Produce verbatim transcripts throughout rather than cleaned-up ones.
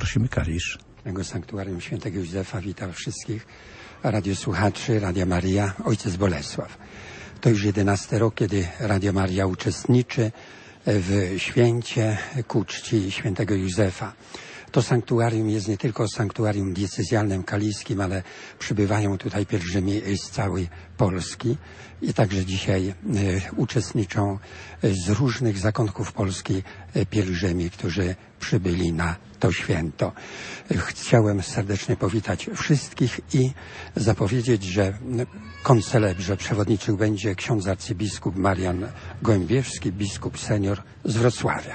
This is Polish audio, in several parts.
prosimy Kalisz. Sanktuarium Świętego Józefa witam wszystkich radiosłuchaczy Radia Maria, ojciec Bolesław. To już jedenasty rok, kiedy Radio Maria uczestniczy w święcie ku czci Świętego Józefa. To sanktuarium jest nie tylko sanktuarium diecezjalnym kaliskim, ale przybywają tutaj pielgrzymi z całej Polski i także dzisiaj e, uczestniczą z różnych zakątków Polski e, pielgrzymi, którzy przybyli na to święto. Chciałem serdecznie powitać wszystkich i zapowiedzieć, że koncelebrze przewodniczył będzie ksiądz arcybiskup Marian Gołębiewski, biskup senior z Wrocławia.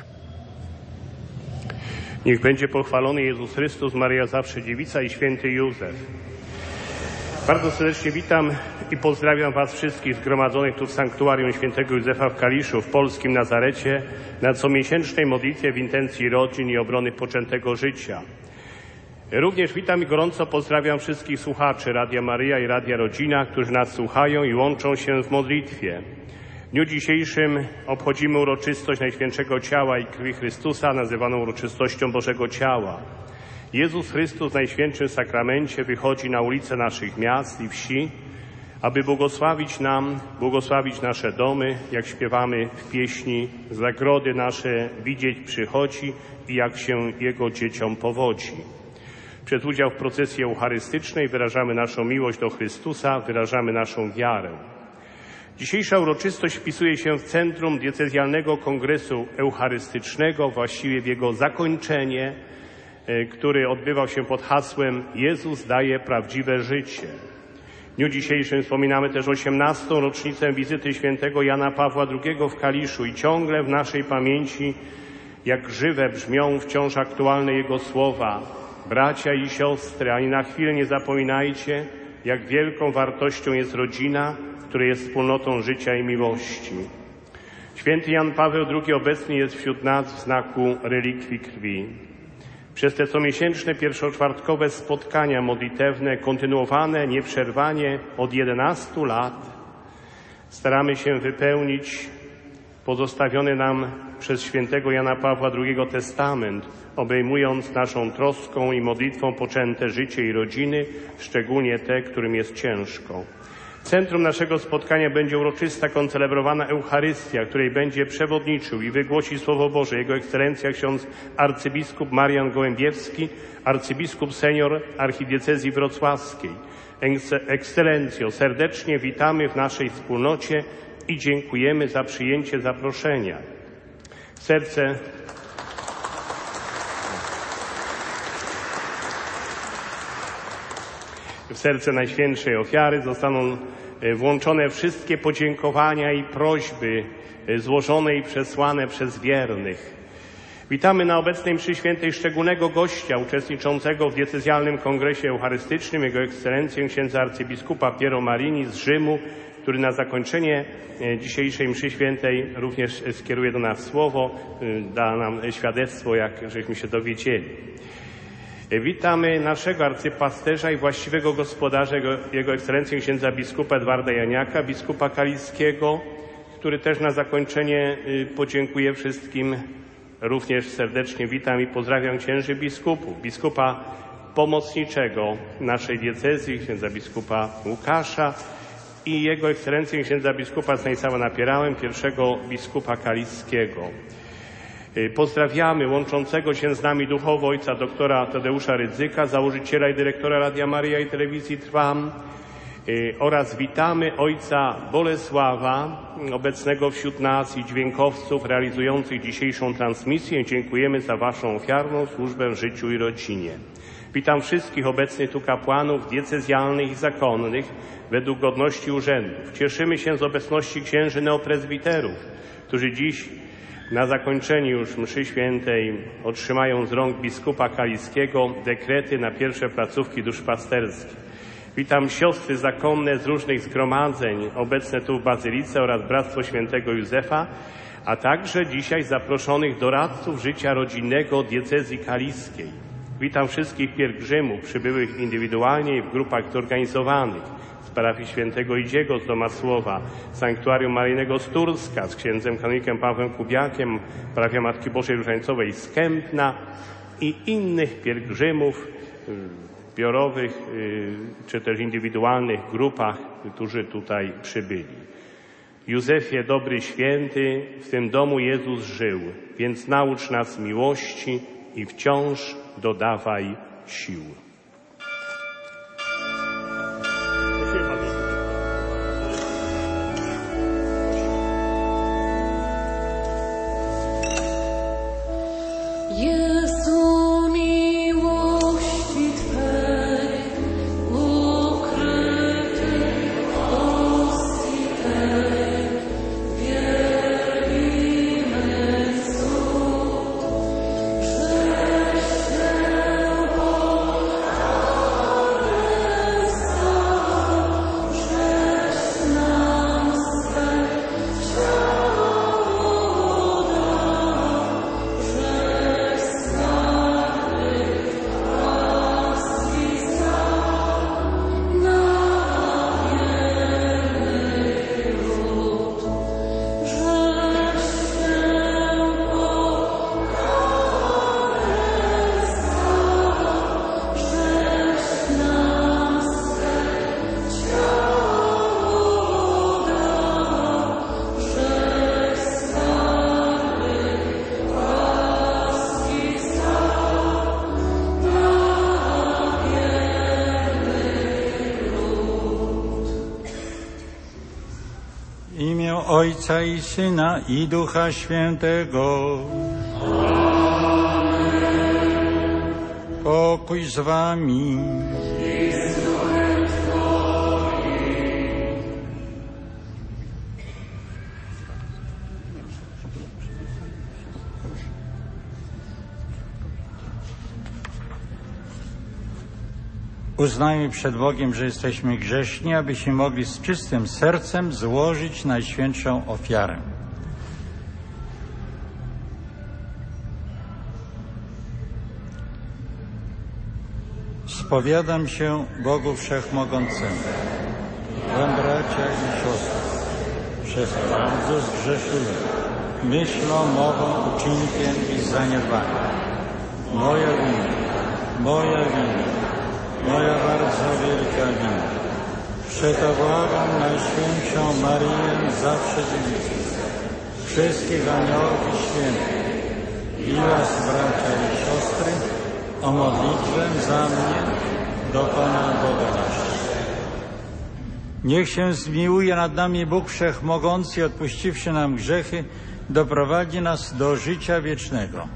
Niech będzie pochwalony Jezus Chrystus, Maria Zawsze Dziewica i Święty Józef. Bardzo serdecznie witam i pozdrawiam Was wszystkich zgromadzonych tu w Sanktuarium Świętego Józefa w Kaliszu, w polskim Nazarecie, na comiesięcznej modlitwie w intencji rodzin i obrony poczętego życia. Również witam i gorąco pozdrawiam wszystkich słuchaczy Radia Maryja i Radia Rodzina, którzy nas słuchają i łączą się w modlitwie. W dniu dzisiejszym obchodzimy uroczystość Najświętszego Ciała i Krwi Chrystusa, nazywaną uroczystością Bożego Ciała. Jezus Chrystus w Najświętszym Sakramencie wychodzi na ulice naszych miast i wsi, aby błogosławić nam, błogosławić nasze domy, jak śpiewamy w pieśni, zagrody nasze widzieć przychodzi i jak się Jego dzieciom powodzi. Przez udział w procesji eucharystycznej wyrażamy naszą miłość do Chrystusa, wyrażamy naszą wiarę. Dzisiejsza uroczystość wpisuje się w centrum diecezjalnego kongresu eucharystycznego, właściwie w jego zakończenie, który odbywał się pod hasłem Jezus daje prawdziwe życie. W dniu dzisiejszym wspominamy też osiemnastą rocznicę wizyty świętego Jana Pawła drugiego w Kaliszu i ciągle w naszej pamięci, jak żywe brzmią wciąż aktualne jego słowa. Bracia i siostry, ani na chwilę nie zapominajcie, jak wielką wartością jest rodzina, która jest wspólnotą życia i miłości. Święty Jan Paweł drugi obecny jest wśród nas w znaku relikwii krwi. Przez te comiesięczne pierwszoczwartkowe spotkania modlitewne, kontynuowane nieprzerwanie od jedenastu lat, staramy się wypełnić pozostawiony nam przez świętego Jana Pawła drugiego testament, obejmując naszą troską i modlitwą poczęte życie i rodziny, szczególnie te, którym jest ciężko. W centrum naszego spotkania będzie uroczysta koncelebrowana Eucharystia, której będzie przewodniczył i wygłosi Słowo Boże Jego Ekscelencja ksiądz arcybiskup Marian Gołębiewski, arcybiskup senior archidiecezji wrocławskiej. Ekscelencjo, serdecznie witamy w naszej wspólnocie i dziękujemy za przyjęcie zaproszenia. W serce W serce Najświętszej Ofiary zostaną włączone wszystkie podziękowania i prośby złożone i przesłane przez wiernych. Witamy na obecnej mszy świętej szczególnego gościa uczestniczącego w diecezjalnym kongresie eucharystycznym, Jego Ekscelencję księdza arcybiskupa Piero Marini z Rzymu, który na zakończenie dzisiejszej mszy świętej również skieruje do nas słowo, da nam świadectwo, jak żeśmy się dowiedzieli. Witamy naszego arcypasterza i właściwego gospodarza, Jego, Jego Ekscelencję księdza biskupa Edwarda Janiaka, biskupa kaliskiego, który też na zakończenie podziękuje wszystkim. Również serdecznie witam i pozdrawiam księży biskupów, biskupa pomocniczego naszej diecezji, księdza biskupa Łukasza i Jego Ekscelencję księdza biskupa Stanisława Napierałem, pierwszego biskupa kaliskiego. Pozdrawiamy łączącego się z nami duchowo ojca doktora Tadeusza Rydzyka, założyciela i dyrektora Radia Maryja i Telewizji Trwam, oraz witamy ojca Bolesława, obecnego wśród nas, i dźwiękowców realizujących dzisiejszą transmisję. Dziękujemy za Waszą ofiarną służbę w życiu i rodzinie. Witam wszystkich obecnych tu kapłanów diecezjalnych i zakonnych według godności urzędów. Cieszymy się z obecności księży neoprezbiterów, którzy dziś na zakończeniu już mszy świętej otrzymają z rąk biskupa kaliskiego dekrety na pierwsze placówki duszpasterskich. Witam siostry zakonne z różnych zgromadzeń obecne tu w Bazylice oraz Bractwo Świętego Józefa, a także dzisiaj zaproszonych doradców życia rodzinnego diecezji kaliskiej. Witam wszystkich pielgrzymów przybyłych indywidualnie i w grupach zorganizowanych z parafii Świętego Idziego z Domasłowa, Sanktuarium Maryjnego z Turska z księdzem kanonikiem Pawłem Kubiakiem, parafia Matki Bożej Różańcowej z Kępna i innych pielgrzymów zbiorowych czy też indywidualnych grupach, którzy tutaj przybyli. Józefie, dobry święty, w tym domu Jezus żył, więc naucz nas miłości i wciąż dodawaj sił. Ojca i Syna i Ducha Świętego. Amen. Pokój z wami. I z duchem Twoim. Uznajmy przed Bogiem, że jesteśmy grzeszni, abyśmy mogli z czystym sercem złożyć najświętszą ofiarę. Spowiadam się Bogu Wszechmogącemu, wam bracia i siostry, przez bardzo zgrzeszyłem, myślą, mową, uczynkiem i zaniedbaniem. Moja wina, moja wina. Moja bardzo wielka wina. Przeto błagam Najświętszą Maryję, zawsze dziewicę, wszystkich aniołów i świętych i was, bracia i siostry, o modlitwę za mnie do Pana Boga naszego. Niech się zmiłuje nad nami Bóg Wszechmogący i odpuściwszy nam grzechy, doprowadzi nas do życia wiecznego.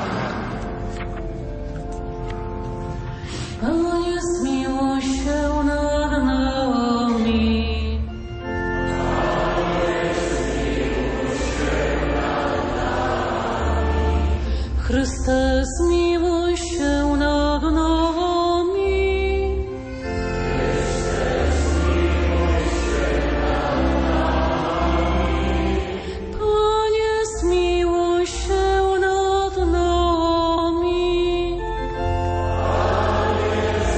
Panie, zmiłuj się nad nami. Panie, zmiłuj się nad nami. Chryste, zmiłuj się nad nami. Chryste, zmiłuj się nad nami. Panie, zmiłuj się nad nami. Panie,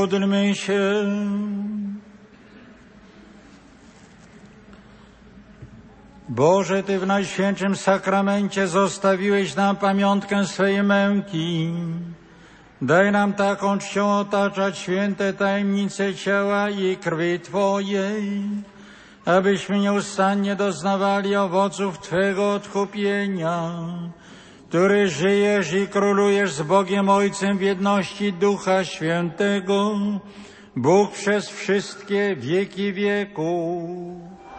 Módlmy się. Boże, Ty w Najświętszym Sakramencie zostawiłeś nam pamiątkę swej męki. Daj nam taką czcią otaczać święte tajemnice ciała i krwi Twojej, abyśmy nieustannie doznawali owoców Twego odkupienia, który żyjesz i królujesz z Bogiem Ojcem w jedności Ducha Świętego, Bóg przez wszystkie wieki wieków.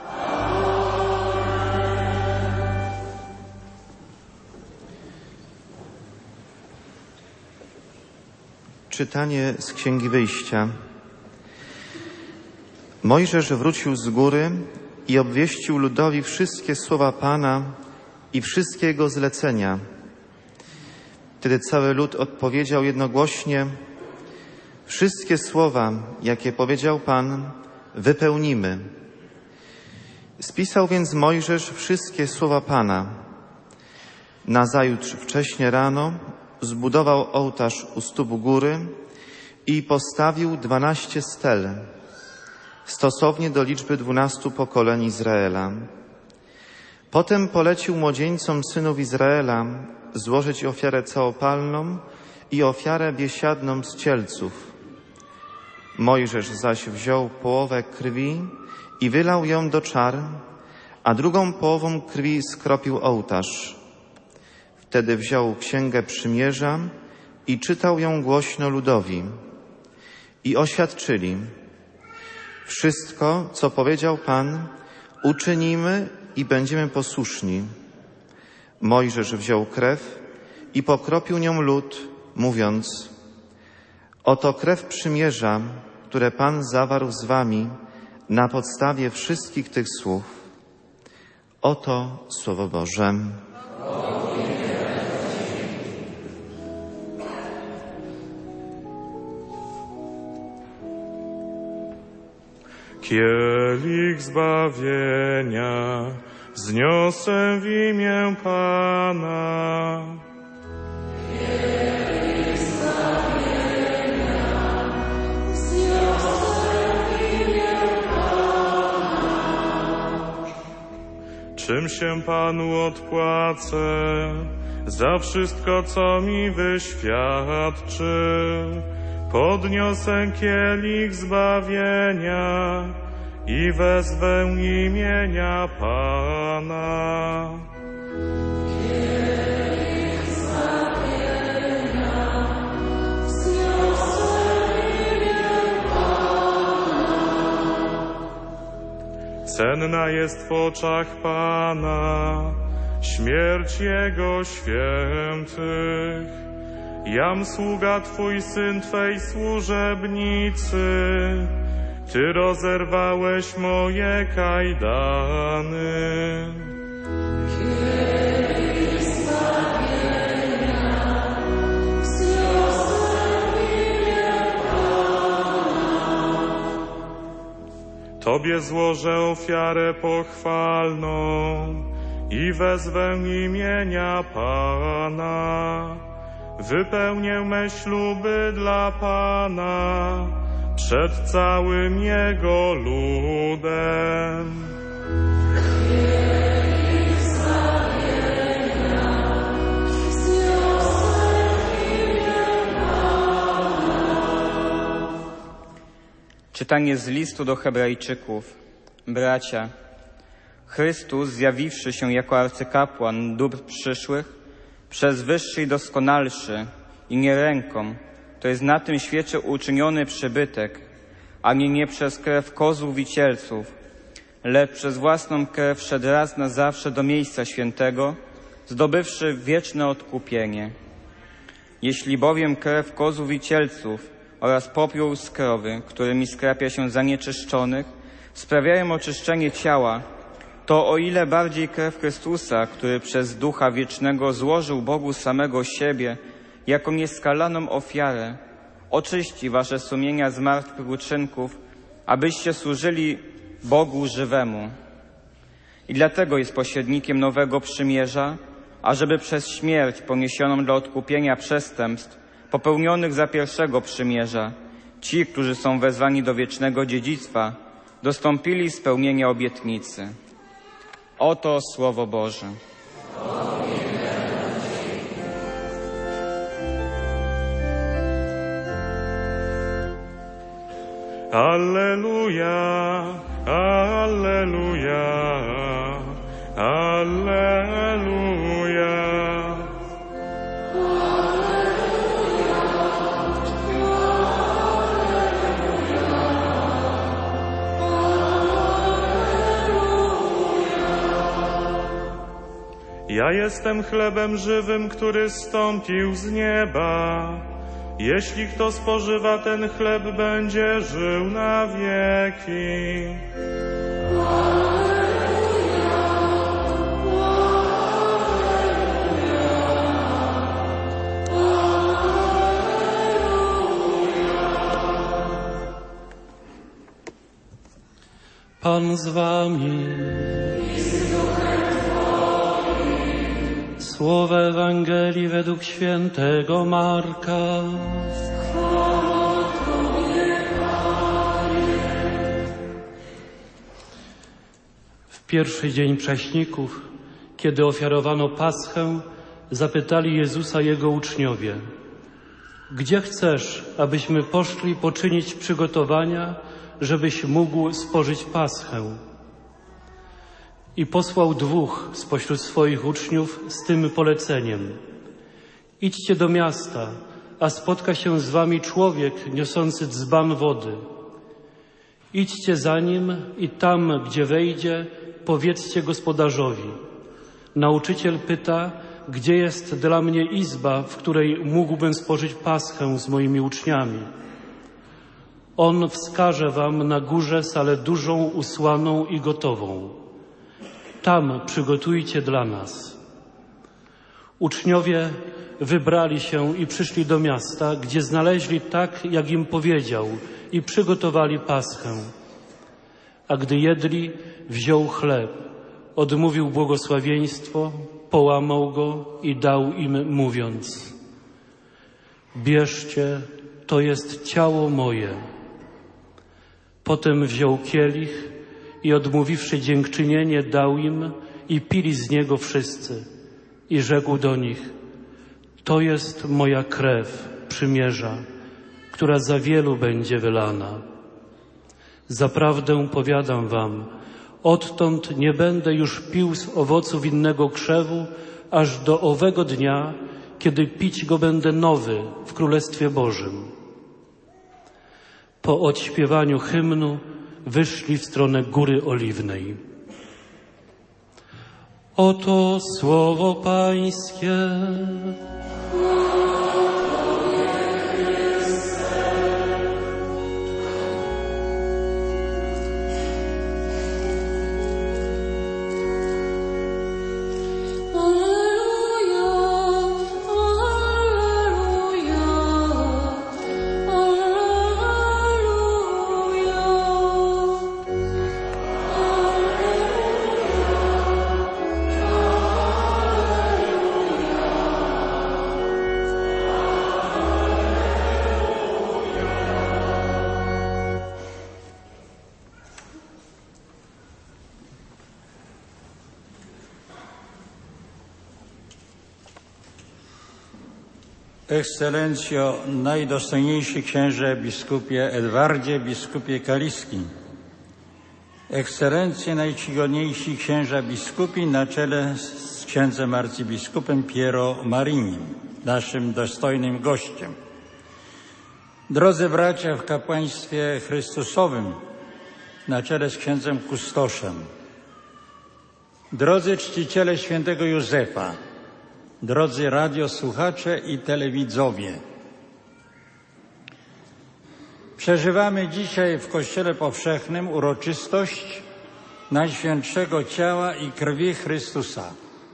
Czytanie z Księgi Wyjścia. Mojżesz wrócił z góry i obwieścił ludowi wszystkie słowa Pana i wszystkie Jego zlecenia. Wtedy cały lud odpowiedział jednogłośnie: wszystkie słowa, jakie powiedział Pan, wypełnimy. Spisał więc Mojżesz wszystkie słowa Pana. Nazajutrz wcześnie rano zbudował ołtarz u stóp góry i postawił dwanaście stel, stosownie do liczby dwunastu pokoleń Izraela. Potem polecił młodzieńcom synów Izraela złożyć ofiarę całopalną i ofiarę biesiadną z cielców. Mojżesz zaś wziął połowę krwi i wylał ją do czar, a drugą połową krwi skropił ołtarz. Wtedy wziął Księgę Przymierza i czytał ją głośno ludowi. I oświadczyli: wszystko, co powiedział Pan, uczynimy i będziemy posłuszni. Mojżesz wziął krew i pokropił nią lud, mówiąc: oto krew przymierza, które Pan zawarł z wami na podstawie wszystkich tych słów. Oto Słowo Boże. Kielich zbawienia zniosę w imię Pana. Kielich zbawienia zniosę w imię Pana. Czym się Panu odpłacę za wszystko, co mi wyświadczy? Podniosę kielich zbawienia i wezwę imienia Pana. Kielich zbawienia wzniosę imię Pana. Cenna jest w oczach Pana śmierć Jego świętych. Jam sługa Twój, syn Twej służebnicy, Ty rozerwałeś moje kajdany. Kielich zbawienia wzniosę imię Pana. Tobie złożę ofiarę pochwalną i wezwę imienia Pana. Wypełnię me śluby dla Pana przed całym Jego ludem. Kielich zbawienia wzniosę imię Pana. Czytanie z listu do Hebrajczyków. Bracia, Chrystus, zjawiwszy się jako arcykapłan dóbr przyszłych, przez wyższy i doskonalszy, i nie ręką, to jest na tym świecie uczyniony przybytek, ani nie przez krew kozłów i cielców, lecz przez własną krew wszedł raz na zawsze do miejsca świętego, zdobywszy wieczne odkupienie. Jeśli bowiem krew kozłów i cielców oraz popiół z krowy, którymi skrapia się zanieczyszczonych, sprawiają oczyszczenie ciała, to o ile bardziej krew Chrystusa, który przez Ducha Wiecznego złożył Bogu samego siebie jako nieskalaną ofiarę, oczyści wasze sumienia z martwych uczynków, abyście służyli Bogu żywemu. I dlatego jest pośrednikiem nowego przymierza, ażeby przez śmierć poniesioną dla odkupienia przestępstw popełnionych za pierwszego przymierza ci, którzy są wezwani do wiecznego dziedzictwa, dostąpili spełnienia obietnicy. Oto Słowo Boże. Alleluja, alleluja, alleluja. Ja jestem chlebem żywym, który zstąpił z nieba. Jeśli kto spożywa ten chleb, będzie żył na wieki. Pan z wami. Słowo Ewangelii według świętego Marka. W pierwszy dzień Prześników, kiedy ofiarowano Paschę, zapytali Jezusa Jego uczniowie: gdzie chcesz, abyśmy poszli poczynić przygotowania, żebyś mógł spożyć Paschę? I posłał dwóch spośród swoich uczniów z tym poleceniem: idźcie do miasta, a spotka się z wami człowiek niosący dzban wody. Idźcie za nim i tam, gdzie wejdzie, powiedzcie gospodarzowi: nauczyciel pyta, gdzie jest dla mnie izba, w której mógłbym spożyć Paschę z moimi uczniami. On wskaże wam na górze salę dużą, usłaną i gotową. Tam przygotujcie dla nas. Uczniowie wybrali się i przyszli do miasta, gdzie znaleźli tak, jak im powiedział, i przygotowali Paschę. A gdy jedli, wziął chleb, odmówił błogosławieństwo, połamał go i dał im, mówiąc: bierzcie, to jest ciało moje. Potem wziął kielich i odmówiwszy dziękczynienie, dał im i pili z niego wszyscy. I rzekł do nich: to jest moja krew przymierza, która za wielu będzie wylana. Zaprawdę powiadam wam, odtąd nie będę już pił z owocu winnego krzewu, aż do owego dnia, kiedy pić go będę nowy w Królestwie Bożym. Po odśpiewaniu hymnu wyszli w stronę Góry Oliwnej. Oto słowo Pańskie. Ekscelencjo, najdostojniejszy księże biskupie Edwardzie, biskupie kaliski, Ekscelencje, najczcigodniejsi księża biskupi na czele z księdzem arcybiskupem Piero Marinim, naszym dostojnym gościem. Drodzy bracia w kapłaństwie Chrystusowym, na czele z księdzem kustoszem, drodzy czciciele świętego Józefa, drodzy radiosłuchacze i telewidzowie. Przeżywamy dzisiaj w Kościele Powszechnym uroczystość Najświętszego Ciała i Krwi Chrystusa.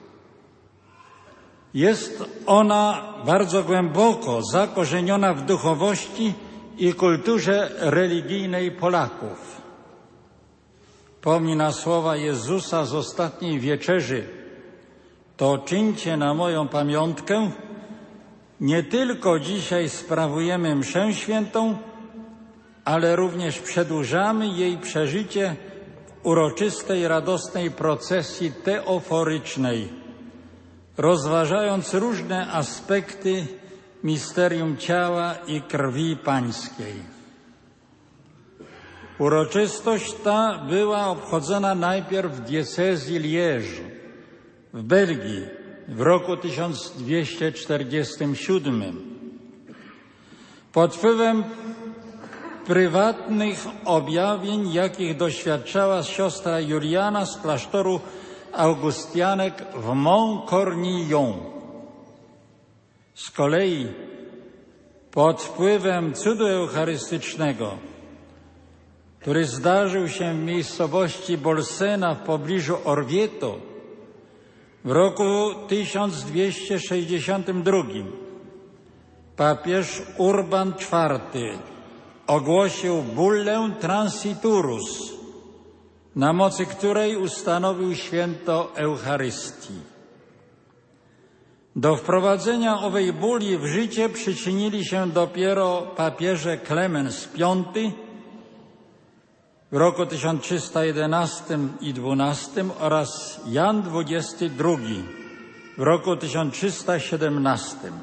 Jest ona bardzo głęboko zakorzeniona w duchowości i kulturze religijnej Polaków. Pomina słowa Jezusa z ostatniej wieczerzy: to czyńcie na moją pamiątkę. Nie tylko dzisiaj sprawujemy mszę świętą, ale również przedłużamy jej przeżycie w uroczystej, radosnej procesji teoforycznej, rozważając różne aspekty misterium ciała i krwi Pańskiej. Uroczystość ta była obchodzona najpierw w diecezji Liège w Belgii w roku tysiąc dwieście czterdziestym siódmym. Pod wpływem prywatnych objawień, jakich doświadczała siostra Juliana z klasztoru Augustianek w Montcornillon. Z kolei pod wpływem cudu eucharystycznego, który zdarzył się w miejscowości Bolsena w pobliżu Orvieto w roku tysiąc dwieście sześćdziesiątym drugim, papież Urban czwarty ogłosił bullę Transiturus, na mocy której ustanowił święto Eucharystii. Do wprowadzenia owej bulli w życie przyczynili się dopiero papieże Klemens piąty w roku tysiąc trzysta jedenastym i dwunastym oraz Jan dwudziesty drugi w roku tysiąc trzysta siedemnastym.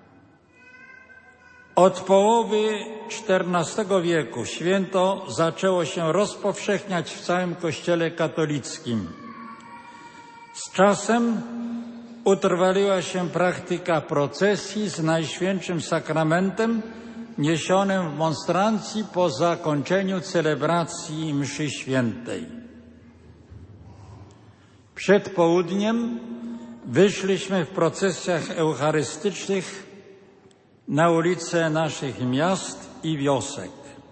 Od połowy czternastego wieku święto zaczęło się rozpowszechniać w całym Kościele katolickim. Z czasem utrwaliła się praktyka procesji z Najświętszym Sakramentem niesionym w monstrancji po zakończeniu celebracji mszy świętej. Przed południem wyszliśmy w procesjach eucharystycznych na ulice naszych miast i wiosek.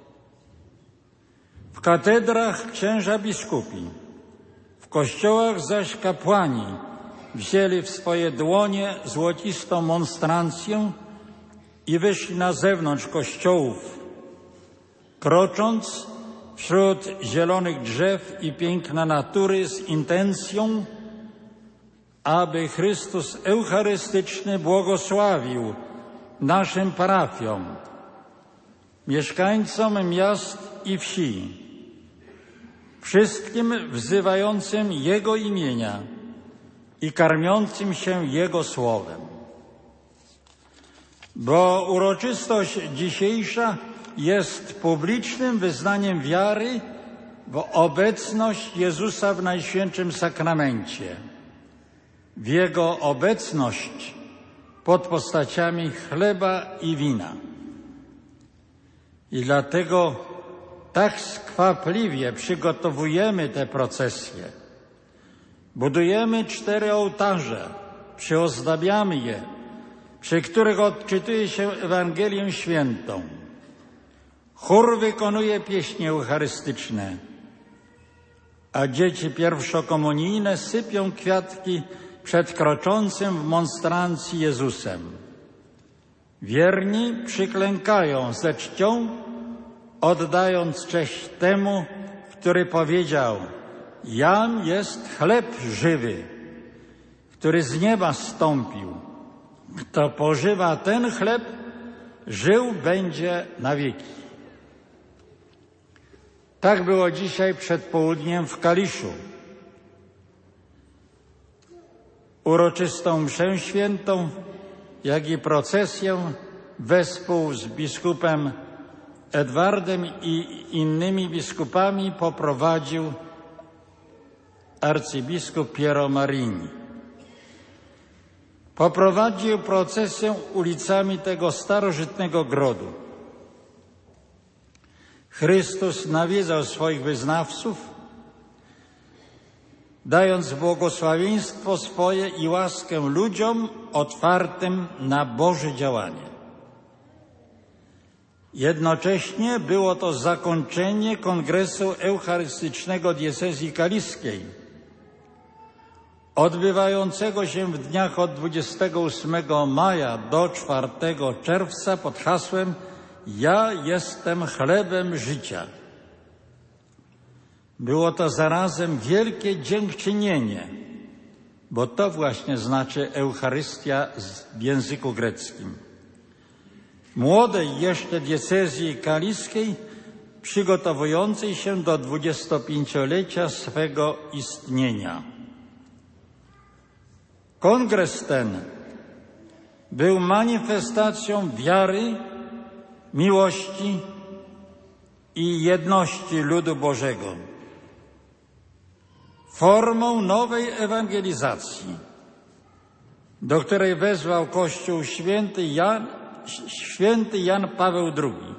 W katedrach księża biskupi, w kościołach zaś kapłani wzięli w swoje dłonie złocistą monstrancję i wyszli na zewnątrz kościołów, krocząc wśród zielonych drzew i piękna natury z intencją, aby Chrystus Eucharystyczny błogosławił naszym parafiom, mieszkańcom miast i wsi, wszystkim wzywającym Jego imienia i karmiącym się Jego słowem. Bo uroczystość dzisiejsza jest publicznym wyznaniem wiary w obecność Jezusa w Najświętszym Sakramencie, w Jego obecność pod postaciami chleba i wina. I dlatego tak skwapliwie przygotowujemy te procesje. Budujemy cztery ołtarze, przyozdabiamy je, przy których odczytuje się Ewangelię Świętą. Chór wykonuje pieśni eucharystyczne, a dzieci pierwszokomunijne sypią kwiatki przed kroczącym w monstrancji Jezusem. Wierni przyklękają ze czcią, oddając cześć temu, który powiedział: Jam jest chleb żywy, który z nieba zstąpił. Kto pożywa ten chleb, żył będzie na wieki. Tak było dzisiaj przed południem w Kaliszu. Uroczystą mszę świętą, jak i procesję wespół z biskupem Edwardem i innymi biskupami poprowadził arcybiskup Piero Marini. Poprowadził procesję ulicami tego starożytnego grodu. Chrystus nawiedzał swoich wyznawców, dając błogosławieństwo swoje i łaskę ludziom otwartym na Boże działanie. Jednocześnie było to zakończenie Kongresu Eucharystycznego Diecezji Kaliskiej, odbywającego się w dniach od dwudziestego ósmego maja do czwartego czerwca pod hasłem Ja jestem chlebem życia. Było to zarazem wielkie dziękczynienie, bo to właśnie znaczy Eucharystia w języku greckim. Młodej jeszcze diecezji kaliskiej przygotowującej się do dwudziestopięciolecia swego istnienia. Kongres ten był manifestacją wiary, miłości i jedności ludu Bożego, formą nowej ewangelizacji, do której wezwał Kościół święty Jan, święty Jan Paweł drugi.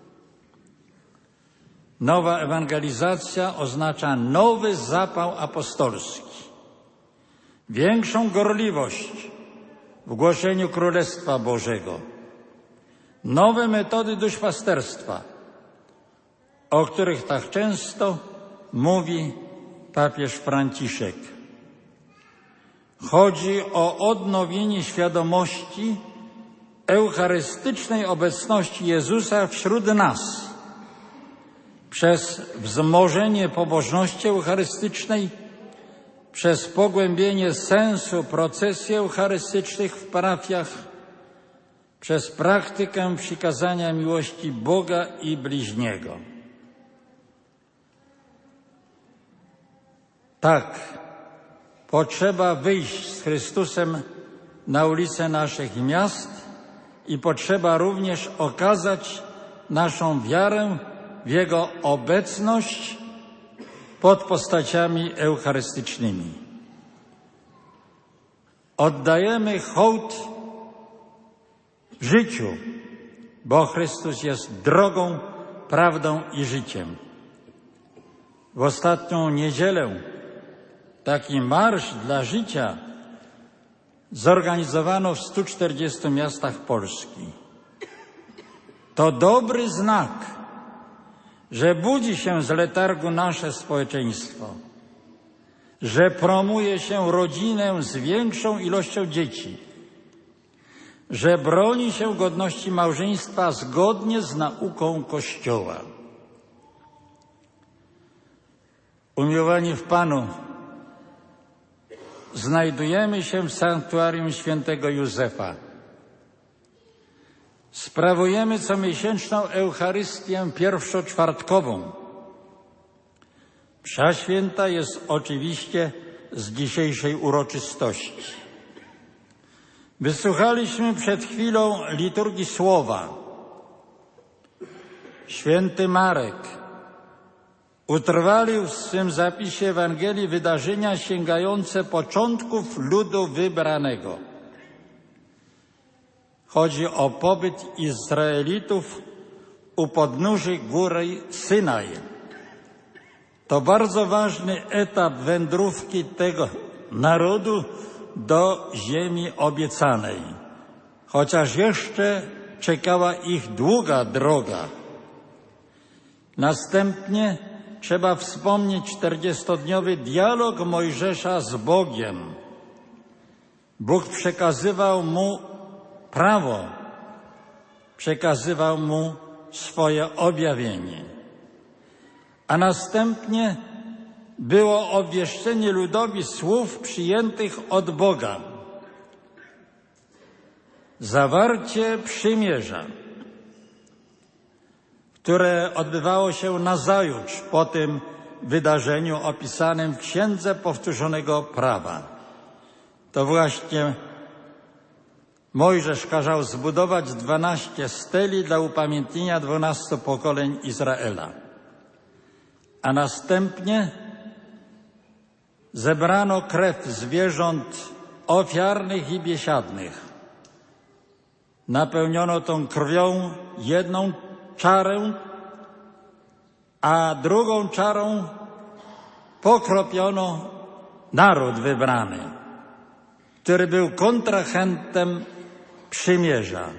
Nowa ewangelizacja oznacza nowy zapał apostolski, większą gorliwość w głoszeniu Królestwa Bożego, nowe metody duszpasterstwa, o których tak często mówi papież Franciszek. Chodzi o odnowienie świadomości eucharystycznej obecności Jezusa wśród nas przez wzmożenie pobożności eucharystycznej, przez pogłębienie sensu procesji eucharystycznych w parafiach, przez praktykę przykazania miłości Boga i bliźniego. Tak, potrzeba wyjść z Chrystusem na ulice naszych miast i potrzeba również okazać naszą wiarę w Jego obecność pod postaciami eucharystycznymi. Oddajemy hołd życiu, bo Chrystus jest drogą, prawdą i życiem. W ostatnią niedzielę taki marsz dla życia zorganizowano w stu czterdziestu miastach Polski. To dobry znak, że budzi się z letargu nasze społeczeństwo, że promuje się rodzinę z większą ilością dzieci, że broni się godności małżeństwa zgodnie z nauką Kościoła. Umiłowani w Panu, znajdujemy się w sanktuarium świętego Józefa. Sprawujemy comiesięczną Eucharystię pierwszoczwartkową. Msza święta jest oczywiście z dzisiejszej uroczystości. Wysłuchaliśmy przed chwilą liturgii słowa. Święty Marek utrwalił w swym zapisie Ewangelii wydarzenia sięgające początków ludu wybranego. Chodzi o pobyt Izraelitów u podnóży góry Synaj. To bardzo ważny etap wędrówki tego narodu do ziemi obiecanej, chociaż jeszcze czekała ich długa droga. Następnie trzeba wspomnieć czterdziestodniowy dialog Mojżesza z Bogiem. Bóg przekazywał mu prawo, przekazywał mu swoje objawienie. A następnie było obwieszczenie ludowi słów przyjętych od Boga. Zawarcie przymierza, które odbywało się nazajutrz po tym wydarzeniu opisanym w Księdze Powtórzonego Prawa. To właśnie Mojżesz kazał zbudować dwanaście steli dla upamiętnienia dwunastu pokoleń Izraela. A następnie zebrano krew zwierząt ofiarnych i biesiadnych. Napełniono tą krwią jedną czarę, a drugą czarą pokropiono naród wybrany, który był kontrahentem przymierza.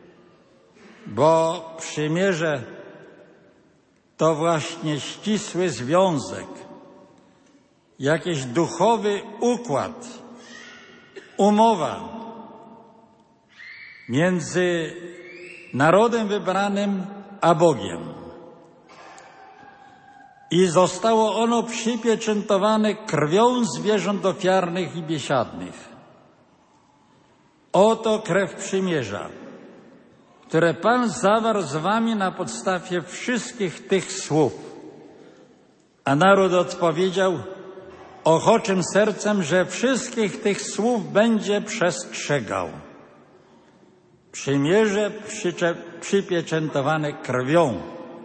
Bo przymierze to właśnie ścisły związek, jakiś duchowy układ, umowa między narodem wybranym a Bogiem. I zostało ono przypieczętowane krwią zwierząt ofiarnych i biesiadnych. Oto krew przymierza, które Pan zawarł z wami na podstawie wszystkich tych słów. A naród odpowiedział ochoczym sercem, że wszystkich tych słów będzie przestrzegał. Przymierze przypieczętowane krwią.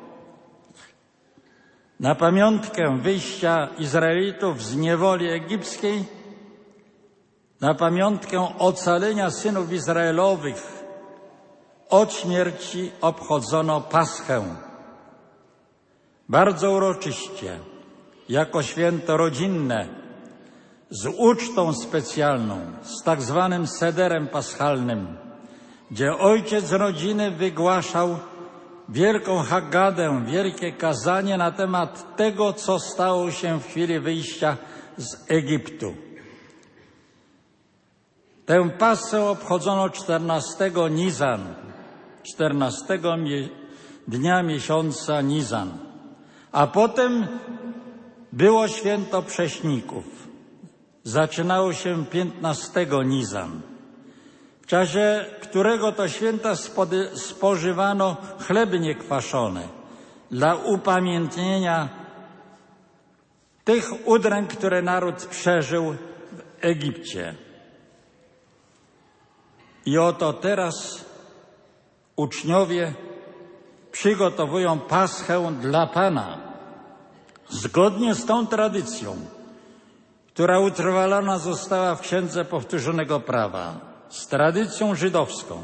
Na pamiątkę wyjścia Izraelitów z niewoli egipskiej, na pamiątkę ocalenia synów Izraelowych od śmierci obchodzono Paschę. Bardzo uroczyście, jako święto rodzinne, z ucztą specjalną, z tak zwanym sederem paschalnym, gdzie ojciec rodziny wygłaszał wielką Haggadę, wielkie kazanie na temat tego, co stało się w chwili wyjścia z Egiptu. Tę Paschę obchodzono czternastego Nizan, czternastego dnia miesiąca Nizan, a potem było święto Prześników. Zaczynało się piętnastego Nizan, w czasie którego to święta spożywano chleby niekwaszone dla upamiętnienia tych udręk, które naród przeżył w Egipcie. I oto teraz uczniowie przygotowują Paschę dla Pana, zgodnie z tą tradycją, która utrwalona została w Księdze Powtórzonego Prawa, z tradycją żydowską.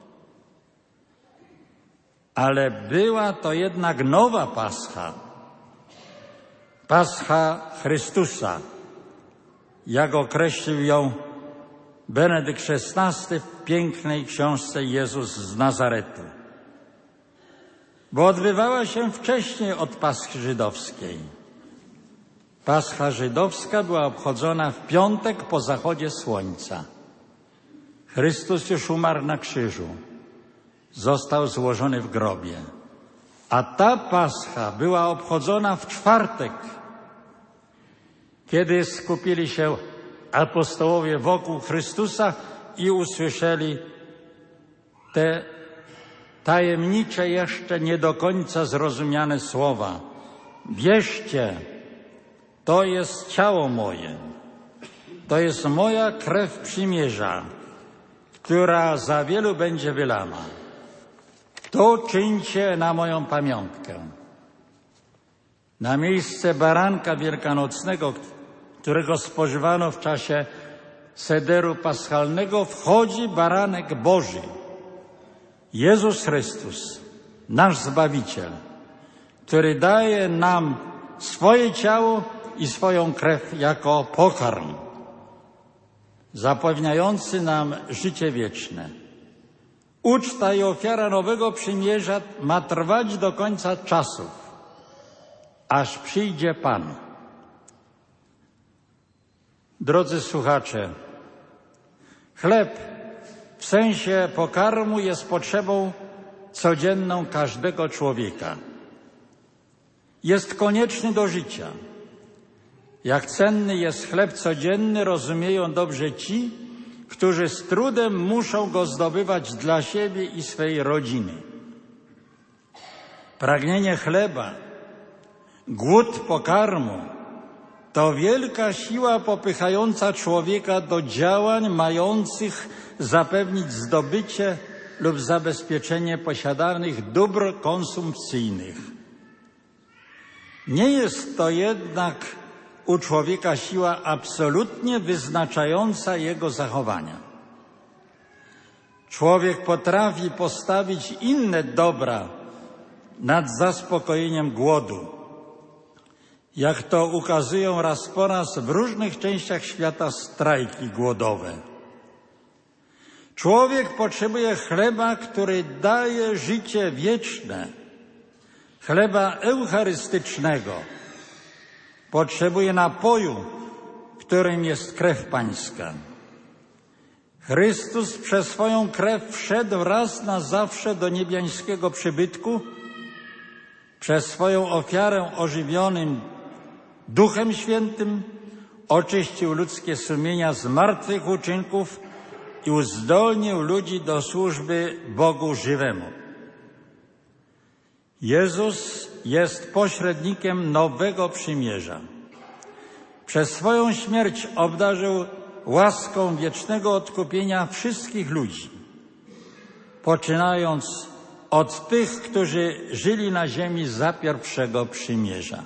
Ale była to jednak nowa Pascha, Pascha Chrystusa, jak określił ją Benedykt szesnasty w pięknej książce Jezus z Nazaretu. Bo odbywała się wcześniej od Paschy żydowskiej. Pascha żydowska była obchodzona w piątek po zachodzie słońca. Chrystus już umarł na krzyżu. Został złożony w grobie. A ta Pascha była obchodzona w czwartek, kiedy skupili się apostołowie wokół Chrystusa i usłyszeli te tajemnicze, jeszcze nie do końca zrozumiane słowa. Wierzcie, to jest ciało moje, to jest moja krew przymierza, która za wielu będzie wylana. To czyńcie na moją pamiątkę. Na miejsce baranka wielkanocnego, którego spożywano w czasie sederu paschalnego, wchodzi baranek Boży, Jezus Chrystus, nasz Zbawiciel, który daje nam swoje ciało i swoją krew jako pokarm, zapewniający nam życie wieczne. Uczta i ofiara nowego przymierza ma trwać do końca czasów, aż przyjdzie Pan. Drodzy słuchacze, chleb w sensie pokarmu jest potrzebą codzienną każdego człowieka. Jest konieczny do życia. Jak cenny jest chleb codzienny, rozumieją dobrze ci, którzy z trudem muszą go zdobywać dla siebie i swej rodziny. Pragnienie chleba, głód pokarmu to wielka siła popychająca człowieka do działań mających zapewnić zdobycie lub zabezpieczenie posiadanych dóbr konsumpcyjnych. Nie jest to jednak u człowieka siła absolutnie wyznaczająca jego zachowania. Człowiek potrafi postawić inne dobra nad zaspokojeniem głodu, jak to ukazują raz po raz w różnych częściach świata strajki głodowe. Człowiek potrzebuje chleba, który daje życie wieczne, chleba eucharystycznego. Potrzebuje napoju, którym jest krew pańska. Chrystus przez swoją krew wszedł raz na zawsze do niebiańskiego przybytku, przez swoją ofiarę ożywionym Duchem Świętym oczyścił ludzkie sumienia z martwych uczynków i uzdolnił ludzi do służby Bogu żywemu. Jezus jest pośrednikiem nowego przymierza. Przez swoją śmierć obdarzył łaską wiecznego odkupienia wszystkich ludzi, poczynając od tych, którzy żyli na ziemi za pierwszego przymierza.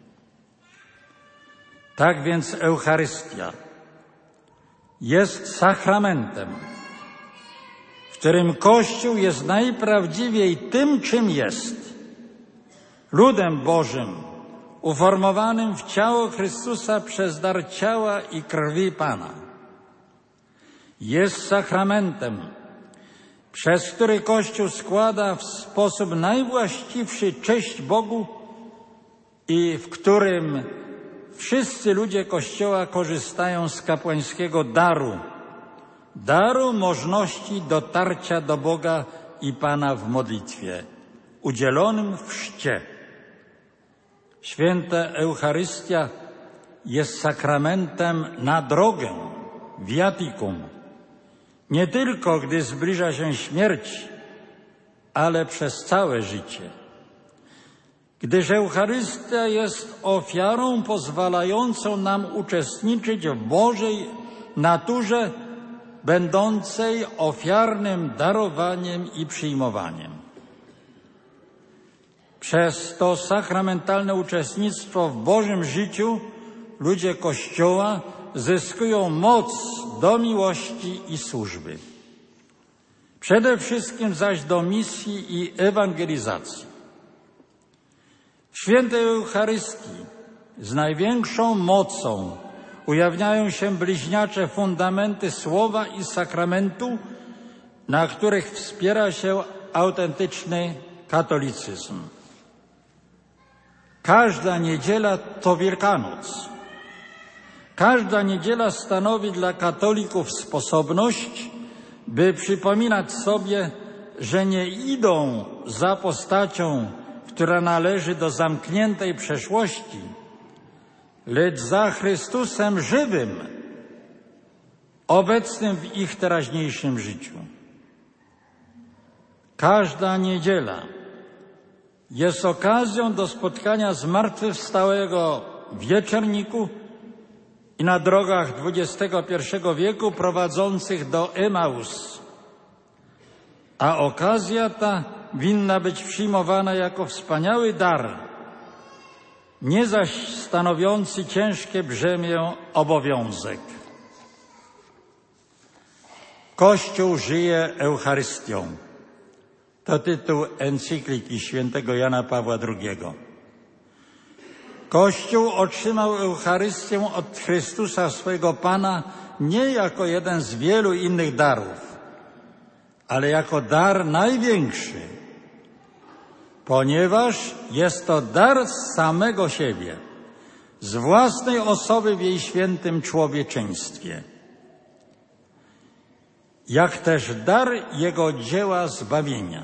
Tak więc Eucharystia jest sakramentem, w którym Kościół jest najprawdziwiej tym, czym jest. Ludem Bożym, uformowanym w ciało Chrystusa przez dar ciała i krwi Pana. Jest sakramentem, przez który Kościół składa w sposób najwłaściwszy cześć Bogu i w którym wszyscy ludzie Kościoła korzystają z kapłańskiego daru, daru możności dotarcia do Boga i Pana w modlitwie, udzielonym w chrzcie. Święta Eucharystia jest sakramentem na drogę, viaticum, nie tylko gdy zbliża się śmierć, ale przez całe życie. Gdyż Eucharystia jest ofiarą pozwalającą nam uczestniczyć w Bożej naturze, będącej ofiarnym darowaniem i przyjmowaniem. Przez to sakramentalne uczestnictwo w Bożym życiu ludzie Kościoła zyskują moc do miłości i służby. Przede wszystkim zaś do misji i ewangelizacji. W świętej Eucharystii z największą mocą ujawniają się bliźniacze fundamenty słowa i sakramentu, na których wspiera się autentyczny katolicyzm. Każda niedziela to Wielkanoc. Każda niedziela stanowi dla katolików sposobność, by przypominać sobie, że nie idą za postacią, która należy do zamkniętej przeszłości, lecz za Chrystusem żywym, obecnym w ich teraźniejszym życiu. Każda niedziela jest okazją do spotkania zmartwychwstałego w Wieczerniku i na drogach dwudziestego pierwszego wieku prowadzących do Emaus. A okazja ta winna być przyjmowana jako wspaniały dar, nie zaś stanowiący ciężkie brzemię obowiązek. Kościół żyje Eucharystią. To tytuł encykliki świętego Jana Pawła drugiego. Kościół otrzymał Eucharystię od Chrystusa, swojego Pana, nie jako jeden z wielu innych darów, ale jako dar największy, ponieważ jest to dar z samego siebie, z własnej osoby w jej świętym człowieczeństwie, jak też dar Jego dzieła zbawienia.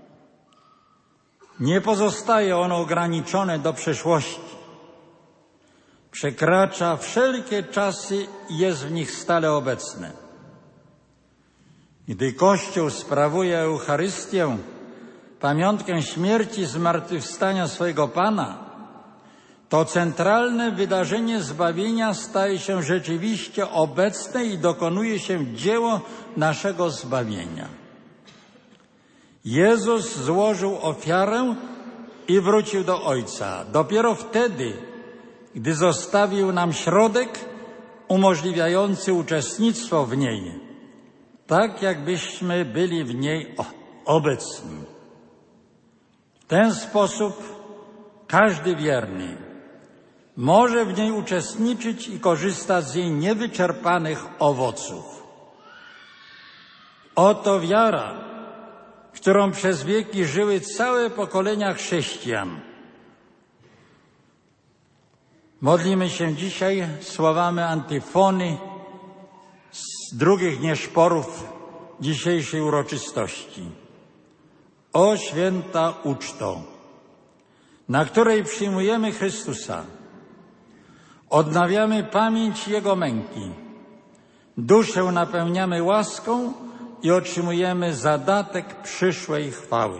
Nie pozostaje ono ograniczone do przeszłości. Przekracza wszelkie czasy i jest w nich stale obecne. Gdy Kościół sprawuje Eucharystię, pamiątkę śmierci i zmartwychwstania swojego Pana, to centralne wydarzenie zbawienia staje się rzeczywiście obecne i dokonuje się dzieło naszego zbawienia. Jezus złożył ofiarę i wrócił do Ojca. Dopiero wtedy, gdy zostawił nam środek umożliwiający uczestnictwo w niej, tak jakbyśmy byli w niej obecni. W ten sposób każdy wierny może w niej uczestniczyć i korzystać z jej niewyczerpanych owoców. Oto wiara, którą przez wieki żyły całe pokolenia chrześcijan. Modlimy się dzisiaj słowami antyfony z drugich nieszporów dzisiejszej uroczystości. O święta uczto, na której przyjmujemy Chrystusa, odnawiamy pamięć Jego męki, Duszę napełniamy łaską i otrzymujemy zadatek przyszłej chwały.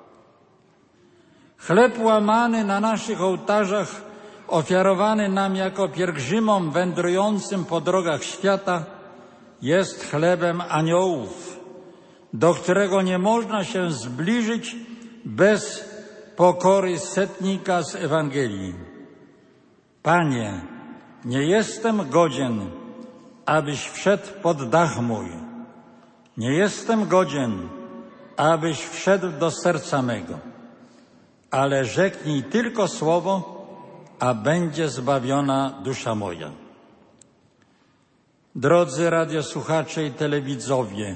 Chleb łamany na naszych ołtarzach, ofiarowany nam jako pielgrzymom wędrującym po drogach świata, jest chlebem aniołów, do którego nie można się zbliżyć bez pokory setnika z Ewangelii. Panie, nie jestem godzien, abyś wszedł pod dach mój. Nie jestem godzien, abyś wszedł do serca mego, ale rzeknij tylko słowo, a będzie zbawiona dusza moja. Drodzy radiosłuchacze i telewidzowie,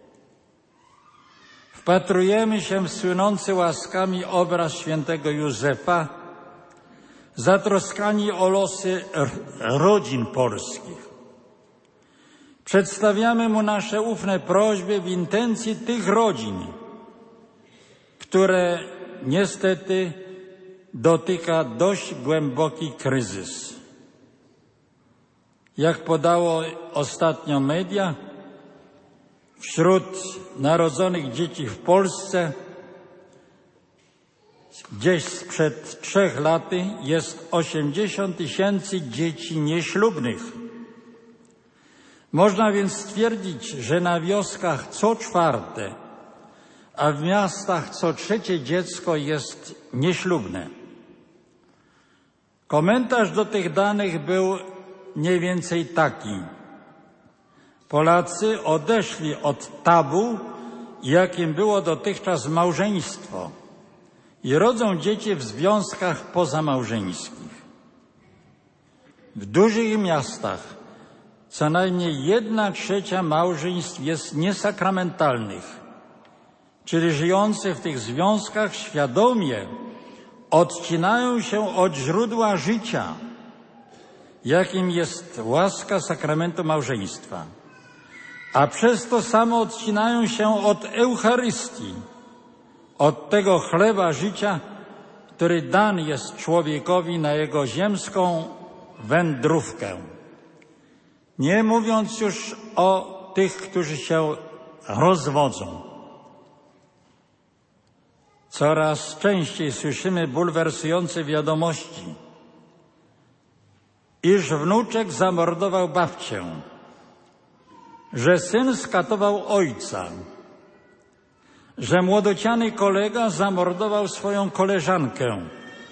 wpatrujemy się w słynący łaskami obraz świętego Józefa, zatroskani o losy rodzin polskich. Przedstawiamy mu nasze ufne prośby w intencji tych rodzin, które niestety dotyka dość głęboki kryzys. Jak podało ostatnio media, wśród narodzonych dzieci w Polsce gdzieś sprzed trzech lat jest osiemdziesiąt tysięcy dzieci nieślubnych. Można więc stwierdzić, że na wioskach co czwarte, a w miastach co trzecie dziecko jest nieślubne. Komentarz do tych danych był mniej więcej taki. Polacy odeszli od tabu, jakim było dotychczas małżeństwo, i rodzą dzieci w związkach pozamałżeńskich. W dużych miastach co najmniej jedna trzecia małżeństw jest niesakramentalnych, czyli żyjący w tych związkach świadomie odcinają się od źródła życia, jakim jest łaska sakramentu małżeństwa, a przez to samo odcinają się od Eucharystii, od tego chleba życia, który dan jest człowiekowi na jego ziemską wędrówkę. Nie mówiąc już o tych, którzy się rozwodzą. Coraz częściej słyszymy bulwersujące wiadomości, iż wnuczek zamordował babcię, że syn skatował ojca, że młodociany kolega zamordował swoją koleżankę.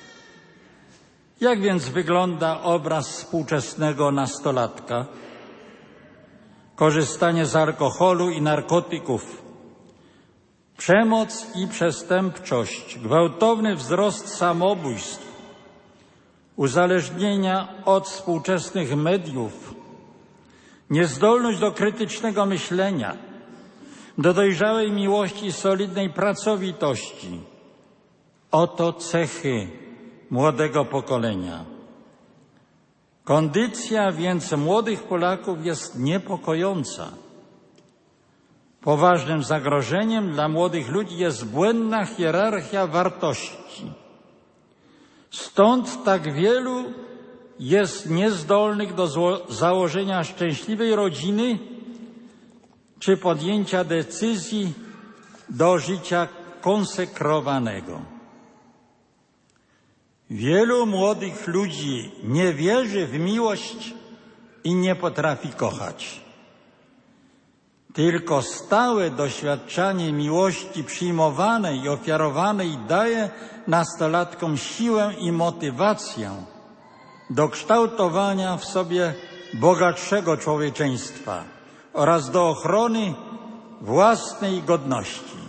Jak więc wygląda obraz współczesnego nastolatka? Korzystanie z alkoholu i narkotyków, przemoc i przestępczość, gwałtowny wzrost samobójstw, uzależnienia od współczesnych mediów, niezdolność do krytycznego myślenia, do dojrzałej miłości i solidnej pracowitości. Oto cechy młodego pokolenia. Kondycja więc młodych Polaków jest niepokojąca. Poważnym zagrożeniem dla młodych ludzi jest błędna hierarchia wartości. Stąd tak wielu jest niezdolnych do założenia szczęśliwej rodziny czy podjęcia decyzji do życia konsekrowanego. Wielu młodych ludzi nie wierzy w miłość i nie potrafi kochać. Tylko stałe doświadczanie miłości przyjmowanej i ofiarowanej daje nastolatkom siłę i motywację do kształtowania w sobie bogatszego człowieczeństwa oraz do ochrony własnej godności.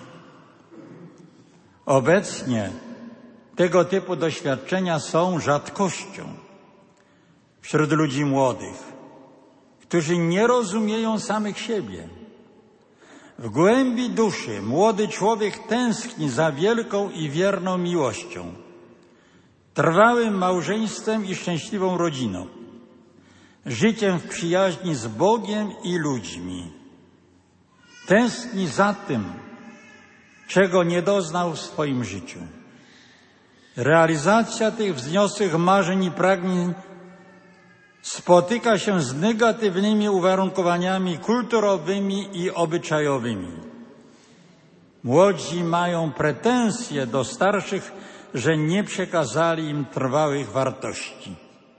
Obecnie tego typu doświadczenia są rzadkością wśród ludzi młodych, którzy nie rozumieją samych siebie. W głębi duszy młody człowiek tęskni za wielką i wierną miłością, trwałym małżeństwem i szczęśliwą rodziną, życiem w przyjaźni z Bogiem i ludźmi. Tęskni za tym, czego nie doznał w swoim życiu. Realizacja tych wzniosłych marzeń i pragnień spotyka się z negatywnymi uwarunkowaniami kulturowymi i obyczajowymi. Młodzi mają pretensje do starszych, że nie przekazali im trwałych wartości.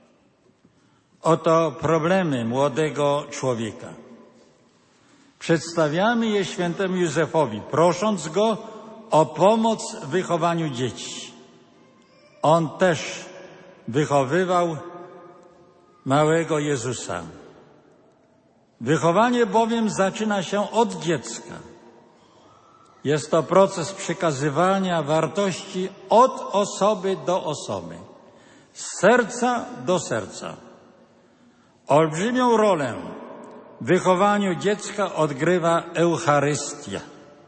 Oto problemy młodego człowieka. Przedstawiamy je świętemu Józefowi, prosząc go o pomoc w wychowaniu dzieci. On też wychowywał małego Jezusa. Wychowanie bowiem zaczyna się od dziecka. Jest to proces przekazywania wartości od osoby do osoby, z serca do serca. Olbrzymią rolę w wychowaniu dziecka odgrywa Eucharystia.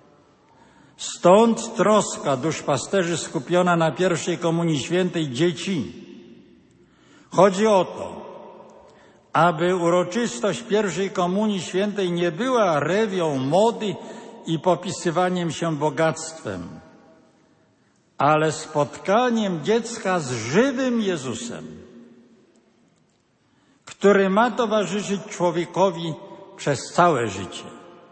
Stąd troska duszpasterzy skupiona na pierwszej komunii świętej dzieci. Chodzi o to, aby uroczystość pierwszej komunii świętej nie była rewią mody i popisywaniem się bogactwem, ale spotkaniem dziecka z żywym Jezusem, który ma towarzyszyć człowiekowi przez całe życie.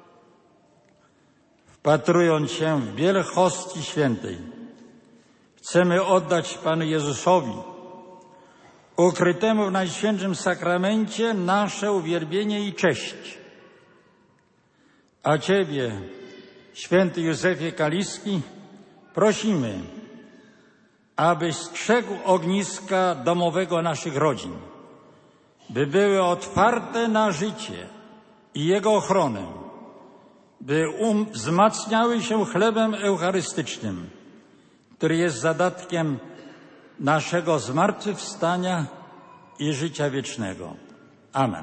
Wpatrując się w biel hostii świętej, chcemy oddać Panu Jezusowi, ukrytemu w Najświętszym Sakramencie, nasze uwielbienie i cześć. A Ciebie, święty Józefie Kaliski, prosimy, abyś strzegł ogniska domowego naszych rodzin, by były otwarte na życie i jego ochronę, by um, wzmacniały się chlebem eucharystycznym, który jest zadatkiem naszego zmartwychwstania i życia wiecznego. Amen.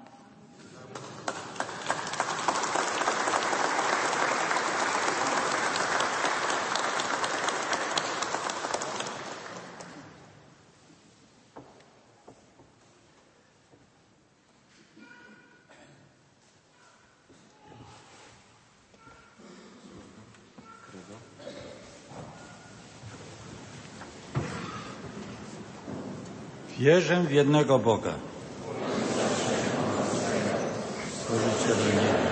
Wierzę w jednego Boga, Stworzyciela nieba,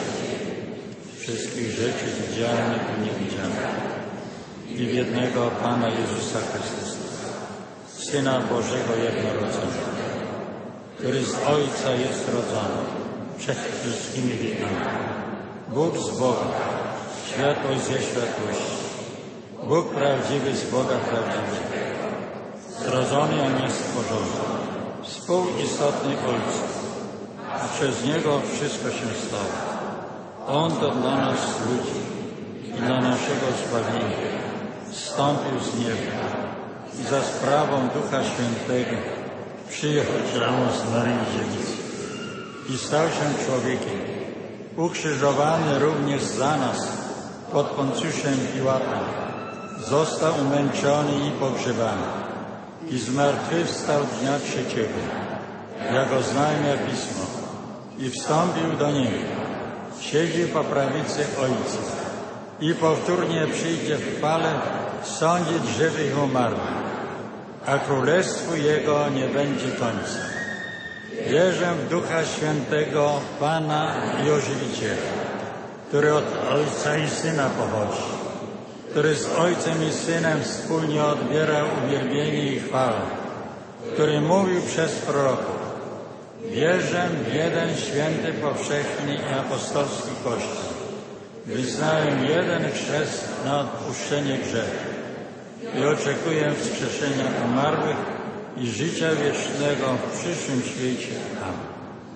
wszystkich rzeczy widzialnych i niewidzialnych, i w jednego Pana Jezusa Chrystusa, Syna Bożego jednorodzonego, który z Ojca jest rodzony przed wszystkimi wiekami. Bóg z Boga, światłość ze światłości, Bóg prawdziwy z Boga prawdziwego, zrodzony, a nie stworzony, współistotny Ojcu, a przez Niego wszystko się stało. On to dla nas ludzi i dla naszego zbawienia zstąpił z nieba i za sprawą Ducha Świętego przyjechał z Maryi Dziewicy i stał się człowiekiem, ukrzyżowany również za nas pod Poncjuszem Piłatem, został umęczony i pogrzebany i zmartwychwstał dnia trzeciego, jak oznajmia Pismo, i wstąpił do nieba. Siedzi po prawicy Ojca i powtórnie przyjdzie w chwale sądzić żywych i umarłych, a królestwu Jego nie będzie końca. Wierzę w Ducha Świętego, Pana i Ożywiciela, który od Ojca i Syna pochodzi, który z Ojcem i Synem wspólnie odbiera uwielbienie i chwałę, który mówił przez proroków: wierzę w jeden święty, powszechny i apostolski Kościół. Wyznałem jeden chrzest na odpuszczenie grzechu i oczekuję wskrzeszenia umarłych i życia wiecznego w przyszłym świecie. Amen.